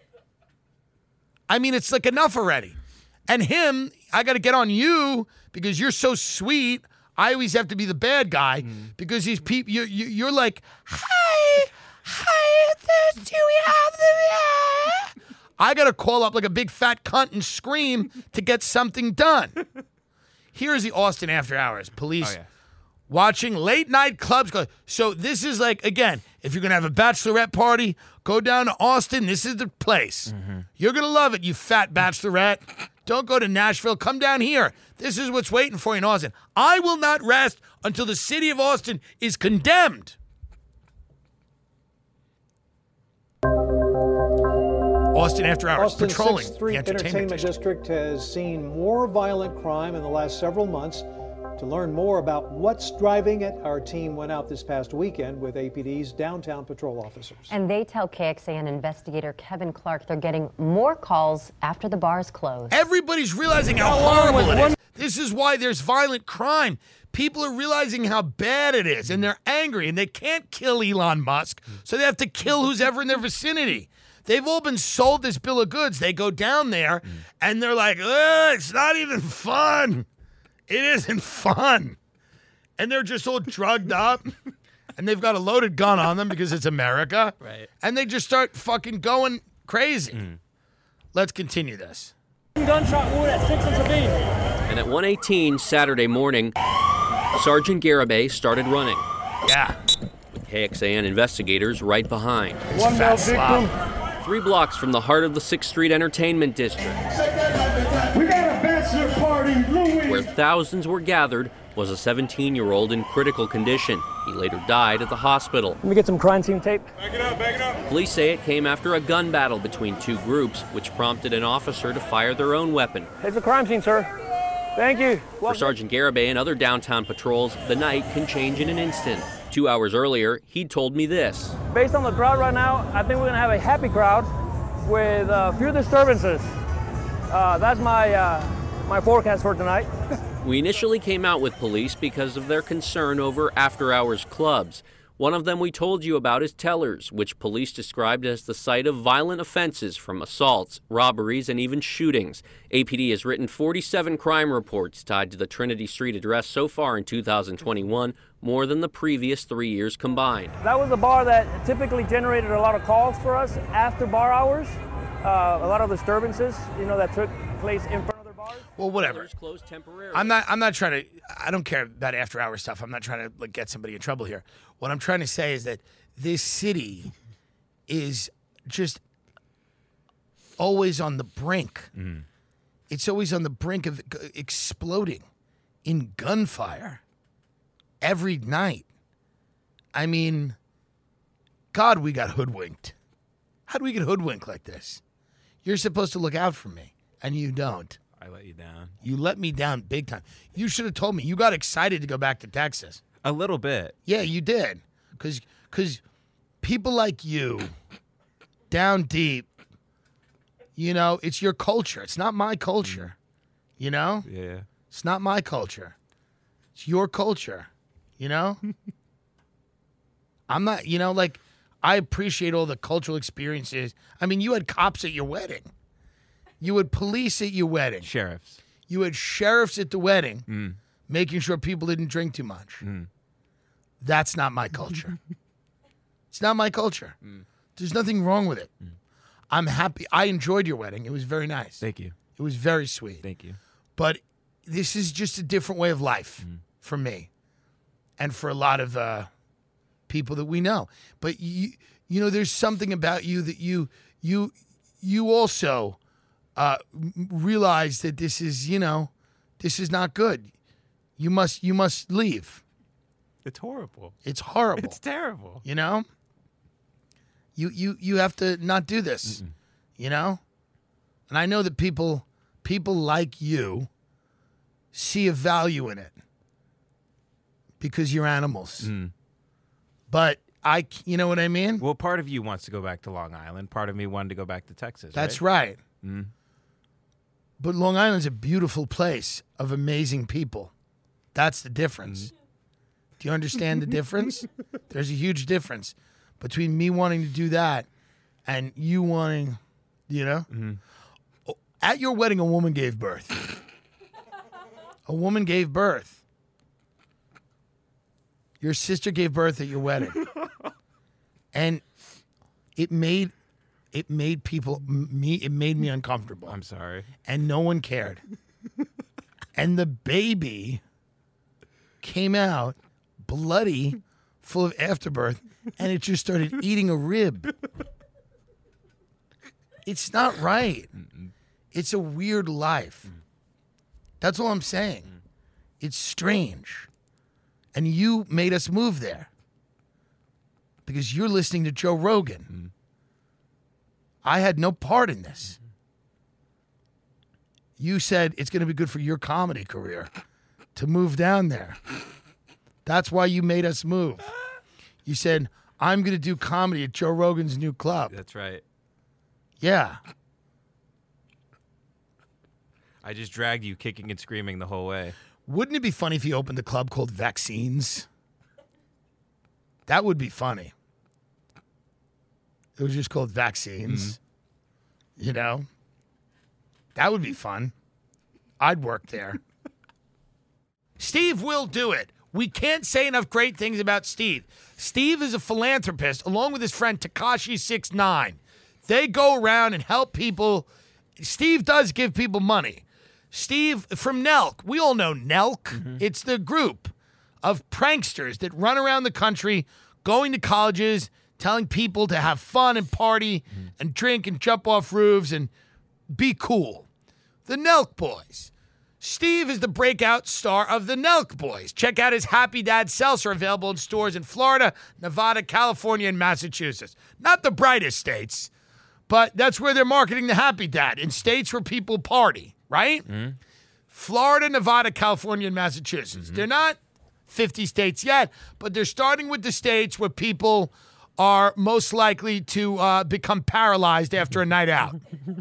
I mean, it's like enough already. And him, I got to get on you because you're so sweet. I always have to be the bad guy because these people, you're like, hi, do we have the... I got to call up like a big fat cunt and scream to get something done. Here's the Austin After Hours. Police watching late night clubs. So this is like, again, if you're going to have a bachelorette party, go down to Austin. This is the place. You're going to love it, you fat bachelorette. Don't go to Nashville. Come down here. This is what's waiting for you in Austin. I will not rest until the city of Austin is condemned. Austin After Hours, Austin's patrolling 6th Street Entertainment District has seen more violent crime in the last several months. To learn more about what's driving it, our team went out this past weekend with APD's downtown patrol officers. And they tell KXAN investigator Kevin Clark they're getting more calls after the bars close. Everybody's realizing how horrible it is. This is why there's violent crime. People are realizing how bad it is, and they're angry, and they can't kill Elon Musk, so they have to kill who's ever in their vicinity. They've all been sold this bill of goods. They go down there, and they're like, it's not even fun. It isn't fun. And they're just all drugged up, and they've got a loaded gun on them because it's America. Right. And they just start fucking going crazy. Let's continue this. Gunshot wound at 6th and Sabine. And at 1:18 Saturday morning, Sergeant Garibay started running. Yeah. With KXAN investigators right behind. One male victim. 3 blocks from the heart of the 6th Street Entertainment District. We got a bachelor party, Louis. Where thousands were gathered was a 17-year-old in critical condition. He later died at the hospital. Let me get some crime scene tape. Back it up. Police say it came after a gun battle between 2 groups, which prompted an officer to fire their own weapon. It's a crime scene, sir. Thank you. For Sergeant Garibay and other downtown patrols, the night can change in an instant. 2 hours earlier, he'd told me this. Based on the crowd right now, I think we're going to have a happy crowd with few disturbances. That's my forecast for tonight. We initially came out with police because of their concern over after-hours clubs. One of them we told you about is Tellers, which police described as the site of violent offenses from assaults, robberies, and even shootings. APD has written 47 crime reports tied to the Trinity Street address so far in 2021, more than the previous 3 years combined. That was a bar that typically generated a lot of calls for us after bar hours. A lot of disturbances, that took place in front of their bars. Well, whatever. Closed temporarily. I'm not trying to. I don't care about after-hour stuff. I'm not trying to get somebody in trouble here. What I'm trying to say is that this city is just always on the brink. It's always on the brink of exploding in gunfire every night. I mean, God, we got hoodwinked. How do we get hoodwinked like this? You're supposed to look out for me, and you don't. I let you down. You let me down big time. You should have told me. You got excited to go back to Texas. A little bit. Yeah, you did. Because people like you, down deep, it's your culture. It's not my culture. Yeah. It's not my culture. It's your culture. I'm not, I appreciate all the cultural experiences. I mean, you had cops at your wedding. You had police at your wedding. Sheriffs. You had sheriffs at the wedding, making sure people didn't drink too much. That's not my culture. It's not my culture. There's nothing wrong with it. I'm happy. I enjoyed your wedding. It was very nice. Thank you. It was very sweet. Thank you. But this is just a different way of life for me and for a lot of people that we know. But, there's something about you that you also realize that this is, this is not good. You must leave. It's horrible. It's horrible. It's terrible. You know? You have to not do this. You know? And I know that people like you see a value in it because you're animals. But you know what I mean? Well, part of you wants to go back to Long Island. Part of me wanted to go back to Texas. That's right. Mm. But Long Island's a beautiful place of amazing people. That's the difference. Do you understand the difference? There's a huge difference between me wanting to do that and you wanting, you know? At your wedding, a woman gave birth. A woman gave birth. Your sister gave birth at your wedding. And it made me uncomfortable. I'm sorry. And no one cared. And the baby came out bloody, full of afterbirth, and it just started eating a rib. It's not right. It's a weird life. That's all I'm saying. It's strange. And you made us move there because you're listening to Joe Rogan. I had no part in this. You said it's going to be good for your comedy career to move down there. That's why you made us move. You said, I'm going to do comedy at Joe Rogan's new club. That's right. Yeah. I just dragged you kicking and screaming the whole way. Wouldn't it be funny if you opened a club called Vaccines? That would be funny. It was just called Vaccines. You know? That would be fun. I'd work there. Steve will do it. We can't say enough great things about Steve. Steve is a philanthropist, along with his friend Tekashi69. They go around and help people. Steve does give people money. Steve from Nelk. We all know Nelk. It's the group of pranksters that run around the country, going to colleges, telling people to have fun and party and drink and jump off roofs and be cool. The Nelk Boys. Steve is the breakout star of the Nelk Boys. Check out his Happy Dad seltzer, available in stores in Florida, Nevada, California, and Massachusetts. Not the brightest states, but that's where they're marketing the Happy Dad, in states where people party, right? Florida, Nevada, California, and Massachusetts. They're not 50 states yet, but they're starting with the states where people are most likely to become paralyzed after a night out.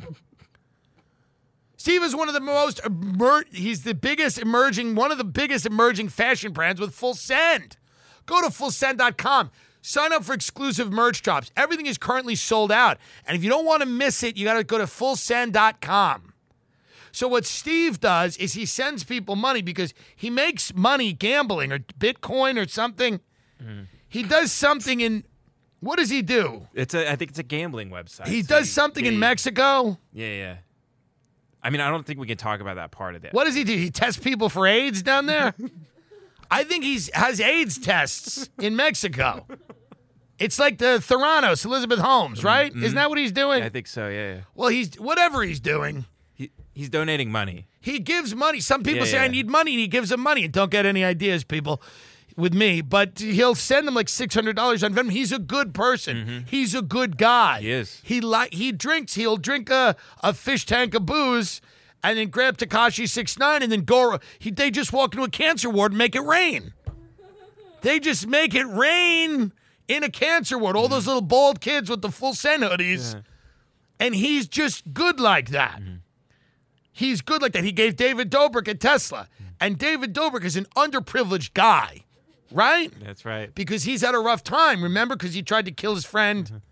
Steve is one of the most, he's the biggest emerging, one of the biggest emerging fashion brands with Full Send. Go to fullsend.com. Sign up for exclusive merch drops. Everything is currently sold out. And if you don't want to miss it, you got to go to fullsend.com. So what Steve does is he sends people money because he makes money gambling or Bitcoin or something. He does something in, what does he do? I think it's a gambling website. He does something in Mexico. Yeah. I mean, I don't think we can talk about that part of it. What does he do? He tests people for AIDS down there? I think he has AIDS tests in Mexico. It's like the Theranos, Elizabeth Holmes, right? Isn't that what he's doing? Yeah, I think so, yeah. Well, whatever he's doing. He's donating money. He gives money. Some people say, I need money, and he gives them money. And don't get any ideas, people, with me. But he'll send them like $600 on Venmo. He's a good person. He's a good guy. He is. He drinks. He'll drink a fish tank of booze and then grab Tekashi69 and then go. They just walk into a cancer ward and make it rain. They just make it rain in a cancer ward. All those little bald kids with the Full Send hoodies. Yeah. And he's just good like that. He's good like that. He gave David Dobrik a Tesla. And David Dobrik is an underprivileged guy, right? That's right. Because he's had a rough time, remember? Because he tried to kill his friend.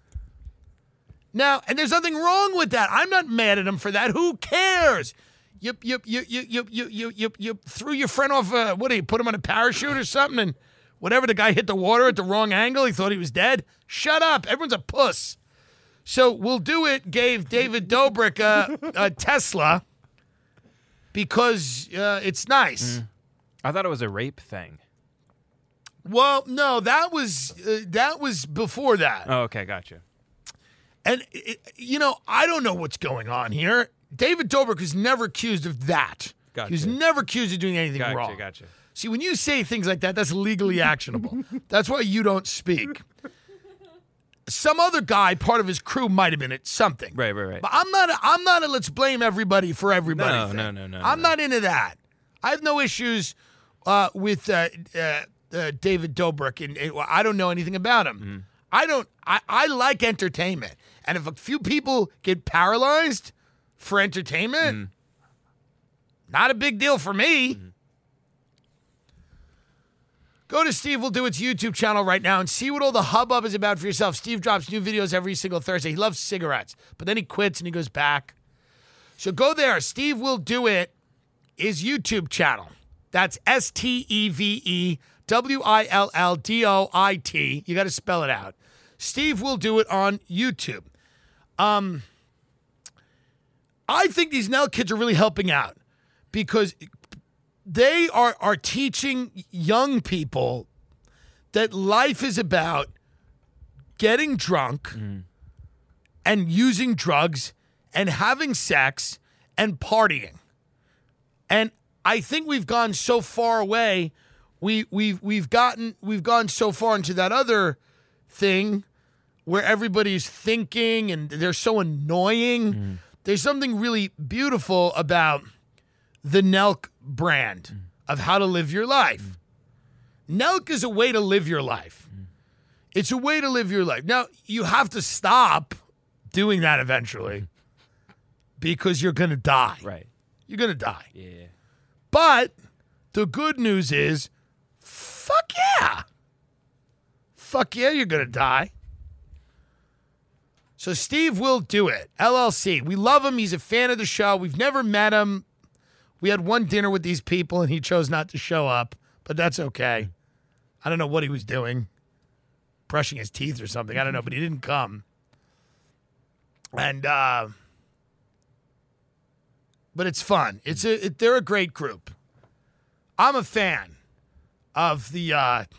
Now, and there's nothing wrong with that. I'm not mad at him for that. Who cares? You threw your friend off, what do you, put him on a parachute or something? And whatever, the guy hit the water at the wrong angle. He thought he was dead. Shut up. Everyone's a puss. So We'll Do It gave David Dobrik a Tesla because it's nice. I thought it was a rape thing. Well, no, that was before that. Oh, okay, gotcha. And, I don't know what's going on here. David Dobrik was never accused of that. Gotcha. He was never accused of doing anything wrong. Gotcha. See, when you say things like that, that's legally actionable. That's why you don't speak. Some other guy, part of his crew, might have been at something. Right. But I'm not a let's blame everybody for everybody No, thing. no. I'm not into that. I have no issues with David Dobrik, and I don't know anything about him. I like entertainment. And if a few people get paralyzed for entertainment, not a big deal for me. Go to Steve Will Do It's YouTube channel right now and see what all the hubbub is about for yourself. Steve drops new videos every single Thursday. He loves cigarettes, but then he quits and he goes back. So go there. Steve Will Do It is YouTube channel. That's SteveWillDoit. You got to spell it out. Steve Will Do It on YouTube. I think these Nell kids are really helping out because they are teaching young people that life is about getting drunk and using drugs and having sex and partying. And I think we've gone so far away. We've gone so far into that other thing where everybody's thinking and they're so annoying. There's something really beautiful about the Nelk brand of how to live your life. Nelk is a way to live your life. It's a way to live your life. Now, you have to stop doing that eventually because you're going to die. Right. You're going to die. Yeah. But the good news is, fuck yeah. Fuck yeah, you're going to die. So Steve Will Do It, LLC. We love him. He's a fan of the show. We've never met him. We had one dinner with these people, and he chose not to show up, but that's okay. I don't know what he was doing, brushing his teeth or something. I don't know, but he didn't come. And but it's fun. They're a great group. I'm a fan of the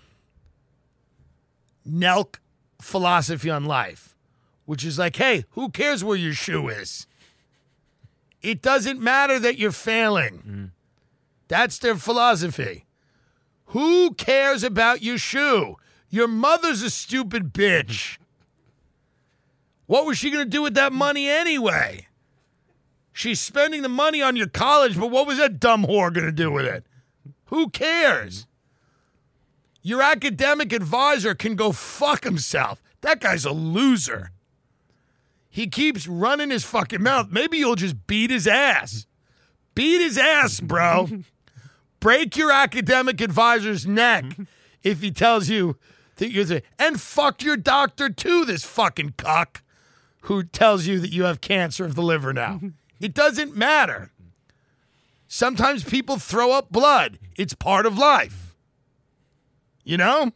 Nelk philosophy on life, which is like, hey, who cares where your shoe is? It doesn't matter that you're failing. That's their philosophy. Who cares about your shoe? Your mother's a stupid bitch. What was she going to do with that money anyway? She's spending the money on your college, but what was that dumb whore going to do with it? Who cares? Your academic advisor can go fuck himself. That guy's a loser. He keeps running his fucking mouth. Maybe you'll just beat his ass. Beat his ass, bro. Break your academic advisor's neck if he tells you that you're and fuck your doctor too, this fucking cuck who tells you that you have cancer of the liver now. It doesn't matter. Sometimes people throw up blood. It's part of life. You know?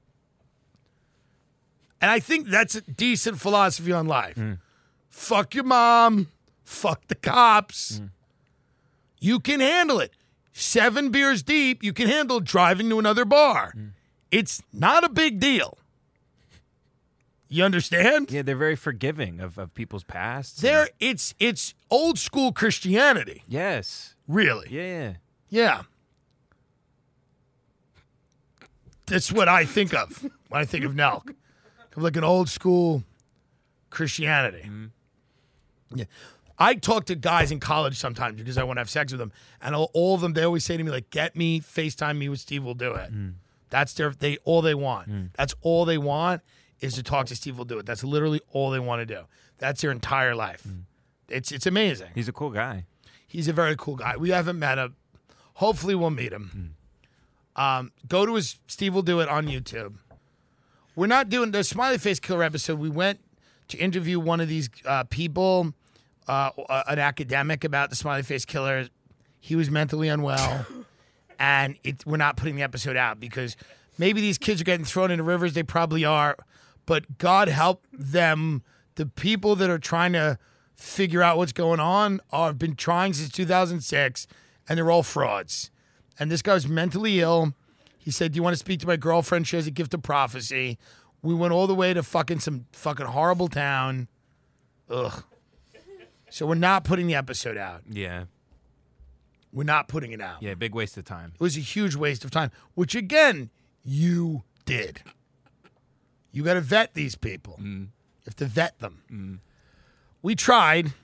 And I think that's a decent philosophy on life. Fuck your mom. Fuck the cops. You can handle it. 7 beers deep, you can handle driving to another bar. It's not a big deal. You understand? Yeah, they're very forgiving of people's pasts. It's old school Christianity. Yes. Really? Yeah. Yeah. That's what I think of when I think of Nelk. Like an old school Christianity. Yeah. I talk to guys in college sometimes because I want to have sex with them, and all of them, they always say to me, like, get me, FaceTime me with Steve Will Do It. That's all they want. That's all they want is to talk to Steve Will Do It. That's literally all they want to do. That's their entire life. It's amazing. He's a cool guy. He's a very cool guy. We haven't met him. Hopefully we'll meet him. Go to his Steve Will Do It on YouTube. We're not doing the Smiley Face Killer episode. We went to interview one of these people, an academic about the Smiley Face Killer. He was mentally unwell, and we're not putting the episode out because maybe these kids are getting thrown into rivers. They probably are, but God help them. The people that are trying to figure out what's going on have been trying since 2006, and they're all frauds. And this guy was mentally ill. He said, do you want to speak to my girlfriend? She has a gift of prophecy. We went all the way to some fucking horrible town. Ugh. So we're not putting the episode out. Yeah. We're not putting it out. Yeah, big waste of time. It was a huge waste of time, which, again, you did. You got to vet these people. You have to vet them. We tried.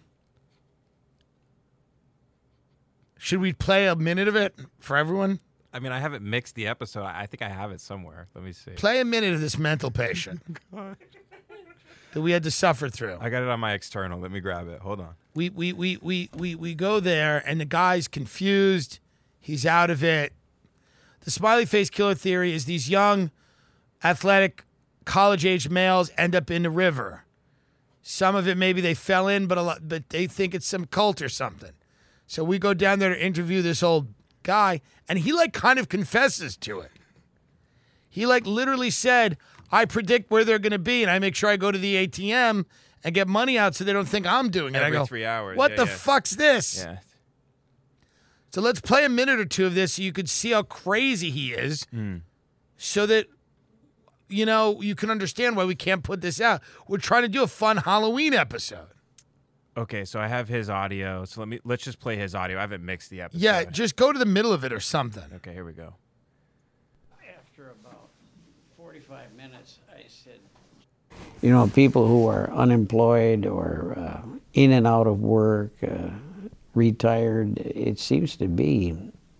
Should we play a minute of it for everyone? I mean, I haven't mixed the episode. I think I have it somewhere. Let me see. Play a minute of this mental patient that we had to suffer through. I got it on my external. Let me grab it. Hold on. We go there, and the guy's confused. He's out of it. The smiley face killer theory is these young, athletic, college-age males end up in the river. Some of it maybe they fell in, but they think it's some cult or something. So we go down there to interview this old guy, and he kind of confesses to it. He literally said, I predict where they're going to be, and I make sure I go to the ATM and get money out so they don't think I'm doing it. Every I go, 3 hours. What the fuck's this? Yeah. So let's play a minute or two of this so you could see how crazy he is so that, you can understand why we can't put this out. We're trying to do a fun Halloween episode. Okay, so I have his audio. So let's just play his audio. I haven't mixed the episode. Yeah, just go to the middle of it or something. Okay, here we go. After about 45 minutes, I said, people who are unemployed or in and out of work, retired, it seems to be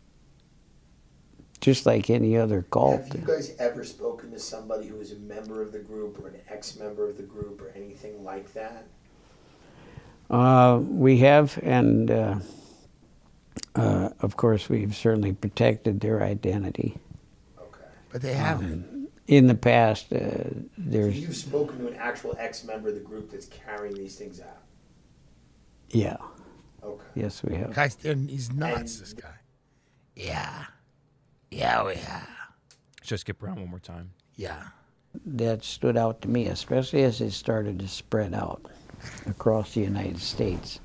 just like any other cult. Have you guys ever spoken to somebody who is a member of the group or an ex-member of the group or anything like that? We have, and of course, we've certainly protected their identity. Okay. But they haven't. In the past, So there's... you've spoken to an actual ex-member of the group that's carrying these things out? Yeah. Okay. Yes, we have. Guys, he's nuts, this guy. Yeah. Yeah, we have. Just skip around one more time. Yeah. That stood out to me, especially as it started to spread out across the United States.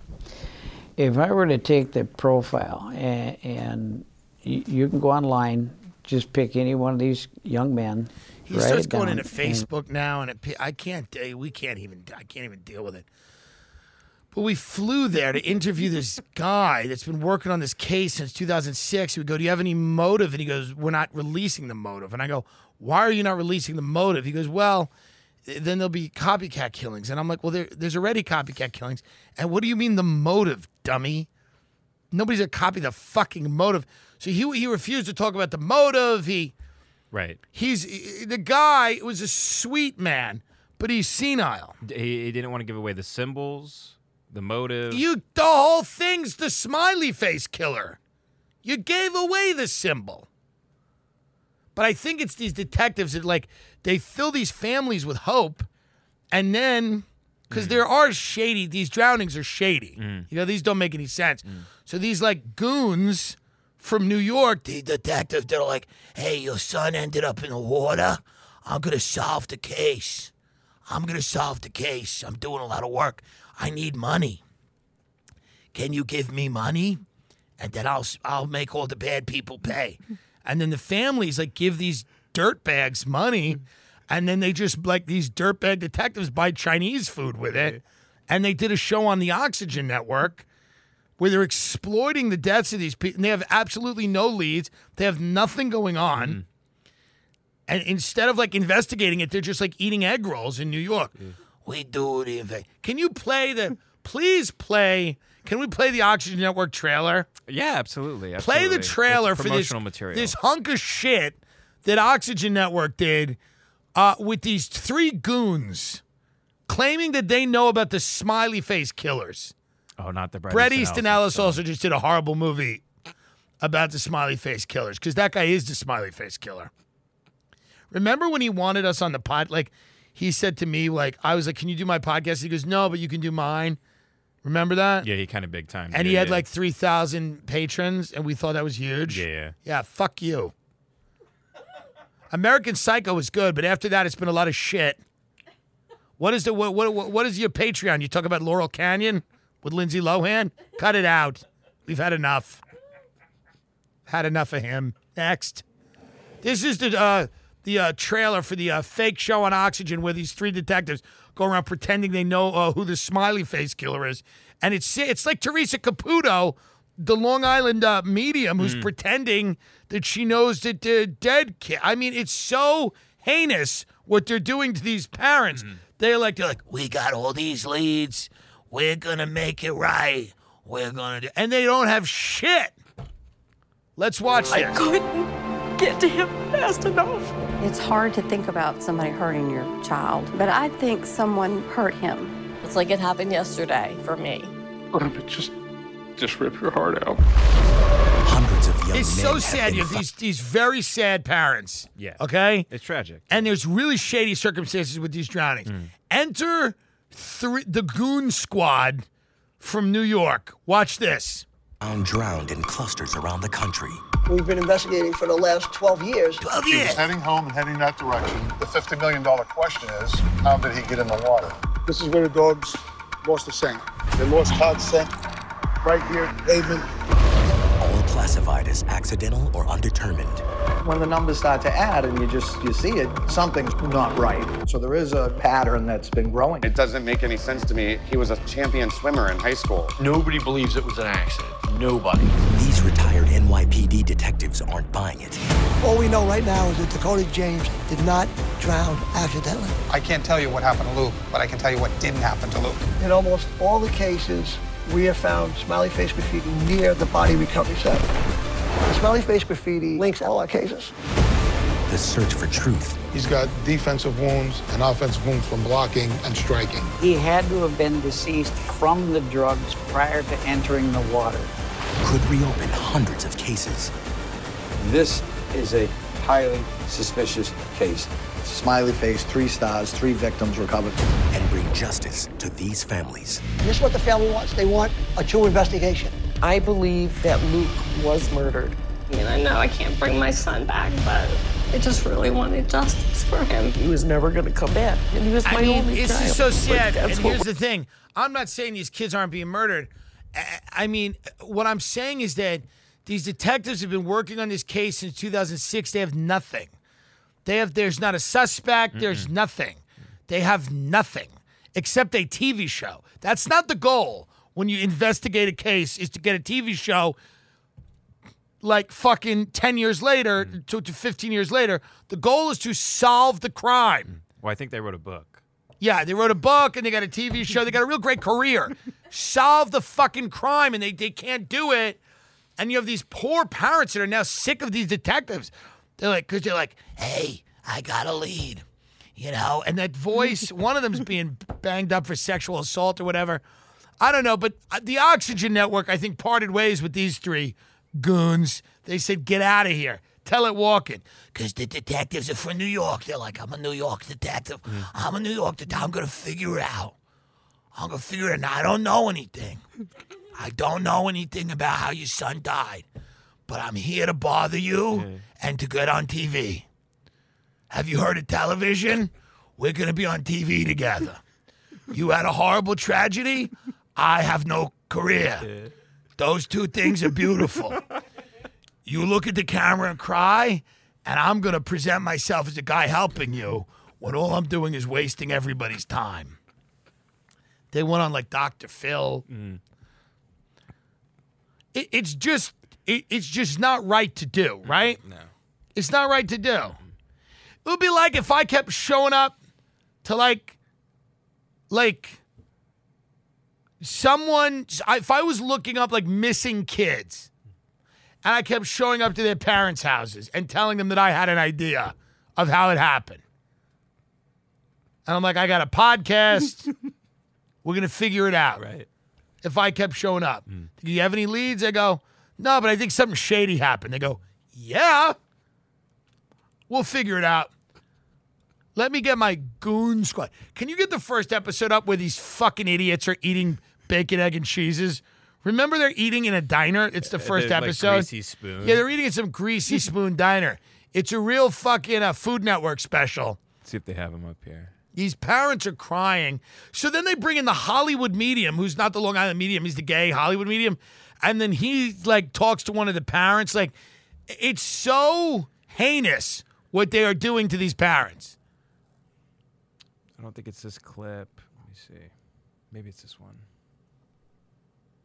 If I were to take the profile, and you can go online, just pick any one of these young men. He starts going into Facebook now, and I can't even deal with it. But we flew there to interview this guy that's been working on this case since 2006. We go, do you have any motive? And he goes, we're not releasing the motive. And I go, why are you not releasing the motive? He goes, well, then there'll be copycat killings. And I'm like, well, there's already copycat killings. And what do you mean the motive, dummy? Nobody's going to copy the fucking motive. So he refused to talk about the motive. Right. The guy was a sweet man, but he's senile. He didn't want to give away the symbols. The motive. The whole thing's the smiley face killer. You gave away the symbol. But I think it's these detectives that they fill these families with hope, and then because there are these drownings are shady. These don't make any sense. So these goons from New York, the detectives, they're like, hey, your son ended up in the water. I'm gonna solve the case. I'm doing a lot of work. I need money. Can you give me money? And then I'll make all the bad people pay. And then the families give these dirtbags money, and then they just these dirtbag detectives buy Chinese food with it. And they did a show on the Oxygen Network where they're exploiting the deaths of these people, and they have absolutely no leads. They have nothing going on. And instead of investigating it, they're just eating egg rolls in New York. We do the investigation. Can you can we play the Oxygen Network trailer? Yeah, absolutely. Play the trailer it's for material. this hunk of shit that Oxygen Network did with these 3 goons claiming that they know about the smiley face killers. Oh, not the Bret Easton Ellis also just did a horrible movie about the smiley face killers because that guy is the smiley face killer. Remember when he wanted us on the pod? He said to me, I was like, can you do my podcast? He goes, no, but you can do mine. Remember that? Yeah, he kind of big time. And he had 3,000 patrons, and we thought that was huge. Yeah. Yeah, fuck you. American Psycho was good, but after that, it's been a lot of shit. What is your Patreon? You talk about Laurel Canyon with Lindsay Lohan? Cut it out. We've had enough. Had enough of him. Next. This is the trailer for the fake show on Oxygen where these 3 detectives go around pretending they know who the smiley face killer is. And it's like Teresa Caputo the Long Island medium who's pretending that she knows that they're dead kid. I mean, it's so heinous what they're doing to these parents. They're like, we got all these leads. We're going to make it right. We're going to do... And they don't have shit. Let's watch this. I couldn't get to him fast enough. It's hard to think about somebody hurting your child, but I think someone hurt him. It's like it happened yesterday for me. Just rip your heart out. Hundreds of young It's so sad. You have these very sad parents. Yeah. Okay? It's tragic. And there's really shady circumstances with these drownings. Enter the goon squad from New York. Watch this. Drowned in clusters around the country. We've been investigating for the last 12 years. 12 He years. was heading home and heading that direction. The $50 million question is, how did he get in the water? This is where the dogs lost the scent. They lost Todd's scent right here, pavement. All classified as accidental or undetermined. When the numbers start to add and you see it, something's not right. So there is a pattern that's been growing. It doesn't make any sense to me. He was a champion swimmer in high school. Nobody believes it was an accident. Nobody. These retired NYPD detectives aren't buying it. All we know right now is that Dakota James did not drown accidentally. I can't tell you what happened to Luke, but I can tell you what didn't happen to Luke. In almost all the cases, we have found smiley face graffiti near the body recovery site. The smiley face graffiti links all our cases. The search for truth. He's got defensive wounds and offensive wounds from blocking and striking. He had to have been deceased from the drugs prior to entering the water. Could reopen hundreds of cases. This is a highly suspicious case. Smiley face, 3 stars, 3 victims recovered. And bring justice to these families. And this is what the family wants. They want a true investigation. I believe that Luke was murdered. And I know I can't bring my son back, but I just really wanted justice for him. He was never going to come back, and he was my only this child. is so sad. But And that's here's what the thing. I'm not saying these kids aren't being murdered. I mean, what I'm saying is that these detectives have been working on this case since 2006. They have nothing. There's not a suspect. There's nothing. They have nothing except a TV show. That's not the goal when you investigate a case, is to get a TV show like fucking 10 years later to 15 years later. The goal is to solve the crime. Well, I think they wrote a book. Yeah, they wrote a book and they got a TV show. They got a real great career. Solve the fucking crime, and they can't do it. And you have these poor parents that are now sick of these detectives. Because they're like, hey, I got a lead, and that voice, one of them's being banged up for sexual assault or whatever. I don't know, but the Oxygen Network, I think, parted ways with these 3 goons. They said, get out of here. Tell it walking. Because the detectives are from New York. They're like, I'm a New York detective. I'm a New York detective. I'm going to figure it out. Now, I don't know anything. I don't know anything about how your son died. But I'm here to bother you and to get on TV. Have you heard of television? We're going to be on TV together. You had a horrible tragedy. I have no career. Those 2 things are beautiful. You look at the camera and cry, and I'm going to present myself as a guy helping you when all I'm doing is wasting everybody's time. They went on like Dr. Phil. It's just not right to do, right? No. It's not right to do. It would be like if I kept showing up to like someone, if I was looking up like missing kids and I kept showing up to their parents' houses and telling them that I had an idea of how it happened. And I'm like, I got a podcast. We're going to figure it out. Right. If I kept showing up. Do you have any leads? I go, no, but I think something shady happened. They go, yeah. We'll figure it out. Let me get my goon squad. Can you get the first episode up where these fucking idiots are eating bacon, egg, and cheeses? Remember they're eating in a diner? It's the first episode. Like Greasy Spoon. Yeah, they're eating at some Greasy Spoon diner. It's a real fucking Food Network special. Let's see if they have them up here. These parents are crying. So then they bring in the Hollywood medium, who's not the Long Island medium. He's the gay Hollywood medium. And then he like talks to one of the parents. Like, it's so heinous what they are doing to these parents. I don't think it's this clip. Let me see. Maybe it's this one.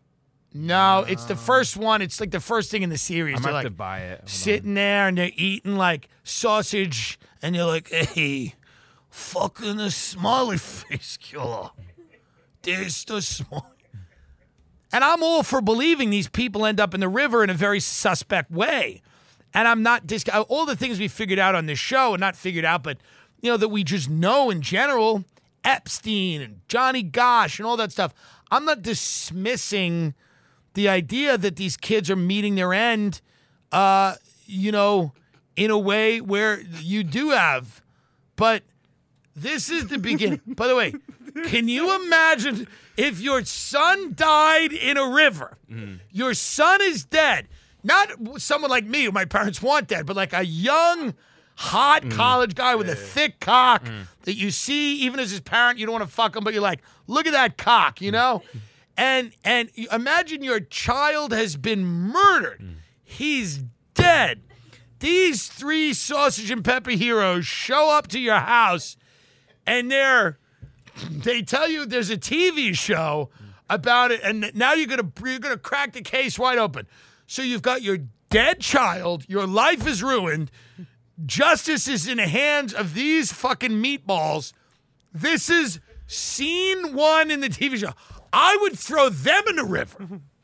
No, it's the first one. It's like the first thing in the series. I'm They're gonna have like to buy it. Hold sitting there and they're eating like sausage, and you're like, hey, fucking the smiley face killer. There's the smiley. And I'm all for believing these people end up in the river in a very suspect way. And I'm not all the things we figured out on this show, and not figured out, but that we just know in general, Epstein and Johnny Gosh and all that stuff. I'm not dismissing the idea that these kids are meeting their end, in a way where you do have. But this is the beginning. By the way, can you imagine if your son died in a river? Your son is dead. Not someone like me who my parents want dead, but like a young, hot college guy with a thick cock that you see, even as his parent, you don't want to fuck him, but you're like, look at that cock, And imagine your child has been murdered. He's dead. These 3 sausage and pepper heroes show up to your house, and they tell you there's a TV show about it, and now you're gonna crack the case wide open. So you've got your dead child, your life is ruined, justice is in the hands of these fucking meatballs. This is scene 1 in the TV show. I would throw them in the river.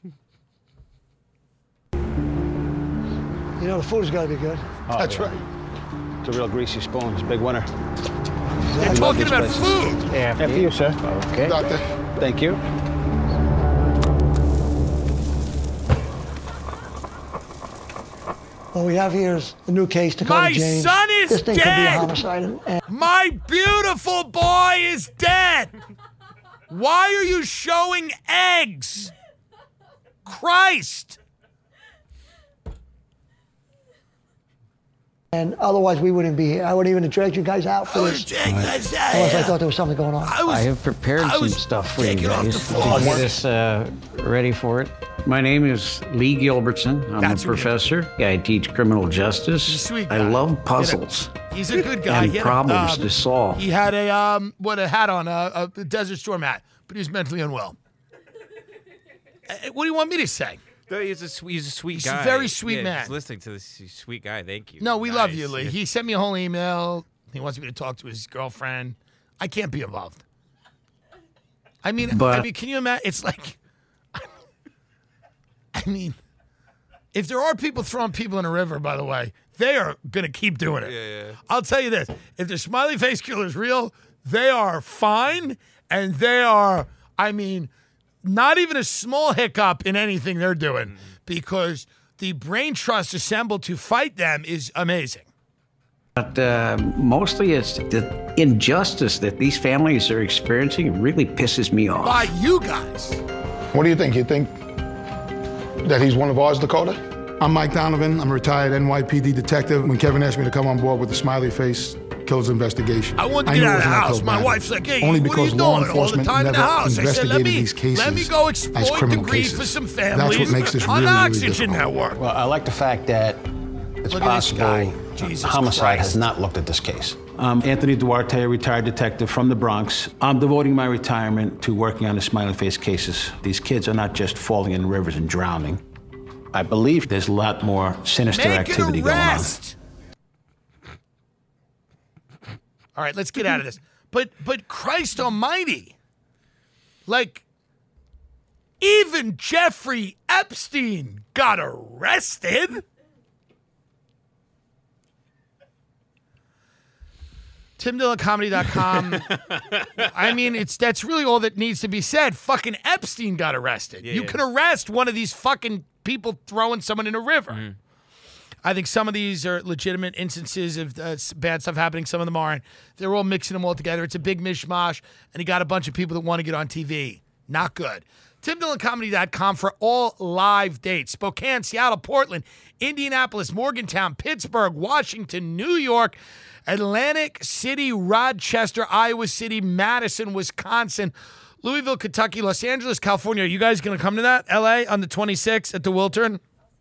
The food's got to be good. Oh, that's right. It's a real greasy spoon. It's a big winner. They're talking about food. Yeah, for you, sir. Okay. Doctor. Thank you. What we have here is the new case, Dakota My James. son is this thing could be a dead. homicide. My beautiful boy is dead. Why are you showing eggs? Christ. And otherwise, we wouldn't be here. I wouldn't even have dragged you guys out for this. Unless I thought there was something going on. I have prepared some stuff for you guys to get us ready for it. My name is Lee Gilbertson. I'm a professor. I teach criminal justice. I love puzzles. He's a good guy. And problems to solve. He had a hat on, a Desert Storm hat, but he was mentally unwell. What do you want me to say? No, he's a sweet guy. He's a very sweet man. He's listening to this sweet guy. Thank you. No, we love you, Lee. He sent me a whole email. He wants me to talk to his girlfriend. I can't be involved. I mean, can you imagine? It's like, if there are people throwing people in a river, by the way, they are going to keep doing it. Yeah. I'll tell you this. If the smiley face killer is real, they are fine, and they are, not even a small hiccup in anything they're doing, because the brain trust assembled to fight them is amazing. But mostly it's the injustice that these families are experiencing really pisses me off. By you guys. What do you think? You think that he's one of ours, Dakota? I'm Mike Donovan. I'm a retired NYPD detective. When Kevin asked me to come on board with the Smiley Face Killer's investigation, I wanted to get out of the house. My wife's like, hey, only what because are you law doing all the enforcement time in the never house? I said, investigated these cases let me go as exploit the criminal grief cases. of some That's families what makes this on really, the really Oxygen difficult. Network. Well, I like the fact that it's Look at this possible guy. Jesus homicide Christ. has not looked at this case. I'm Anthony Duarte, a retired detective from the Bronx. I'm devoting my retirement to working on the smiley face cases. These kids are not just falling in rivers and drowning. I believe there's a lot more sinister activity going on. All right, let's get out of this. But Christ almighty, like, even Jeffrey Epstein got arrested. TimDillonComedy.com. That's really all that needs to be said. Fucking Epstein got arrested. You can arrest one of these fucking people throwing someone in a river. I think some of these are legitimate instances of bad stuff happening. Some of them aren't. They're all mixing them all together. It's a big mishmash, and he got a bunch of people that want to get on TV. Not good. TimDillonComedy.com for all live dates. Spokane, Seattle, Portland, Indianapolis, Morgantown, Pittsburgh, Washington, New York, Atlantic City, Rochester, Iowa City, Madison, Wisconsin, Louisville, Kentucky, Los Angeles, California. Are you guys going to come to that? LA on the 26th at the Wiltern?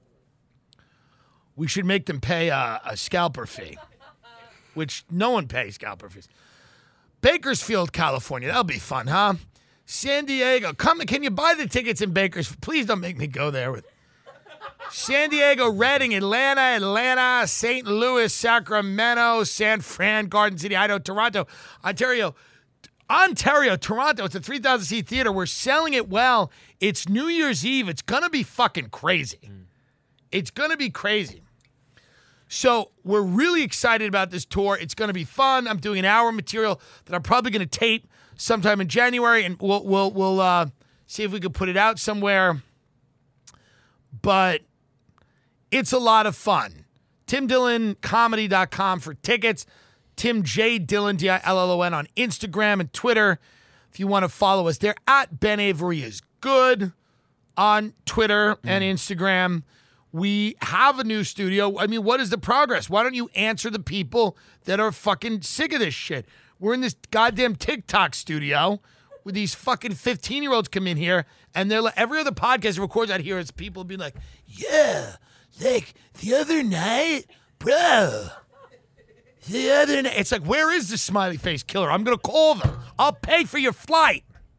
We should make them pay a scalper fee, which no one pays scalper fees. Bakersfield, California. That'll be fun, huh? San Diego. Come, can you buy the tickets in Bakersfield? Please don't make me go there with San Diego, Redding, Atlanta, St. Louis, Sacramento, San Fran, Garden City, Idaho, Toronto, Ontario, Toronto. It's a 3,000-seat theater. We're selling it well. It's New Year's Eve. It's going to be fucking crazy. It's going to be crazy. So we're really excited about this tour. It's going to be fun. I'm doing an hour material that I'm probably going to tape sometime in January, and we'll see if we can put it out somewhere. But it's a lot of fun. TimDillonComedy.com for tickets. Tim J. Dillon, Dillon, on Instagram and Twitter. If you want to follow us, they're at Ben Avery is Good on Twitter and Instagram. We have a new studio. I mean, what is the progress? Why don't you answer the people that are fucking sick of this shit? We're in this goddamn TikTok studio with these fucking 15-year-olds come in here, and they're like, every other podcast that records out here is people being like, yeah, like the other night, bro. The other night. It's like, where is the smiley face killer? I'm going to call them. I'll pay for your flight.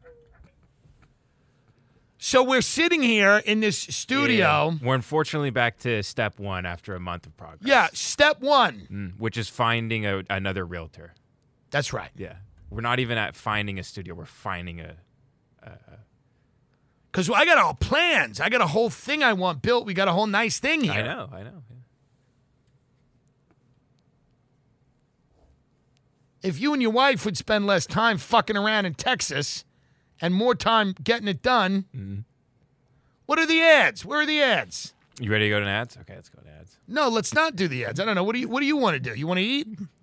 So we're sitting here in this studio. Yeah. We're unfortunately back to step one after a month of progress. Yeah, step one. Which is finding another realtor. That's right. Yeah. We're not even at finding a studio. We're finding Because I got all plans. I got a whole thing I want built. We got a whole nice thing here. I know. Yeah. If you and your wife would spend less time fucking around in Texas and more time getting it done, what are the ads? Where are the ads? You ready to go to ads? Okay, let's go to ads. No, let's not do the ads. I don't know. What do you want to do? You want to eat?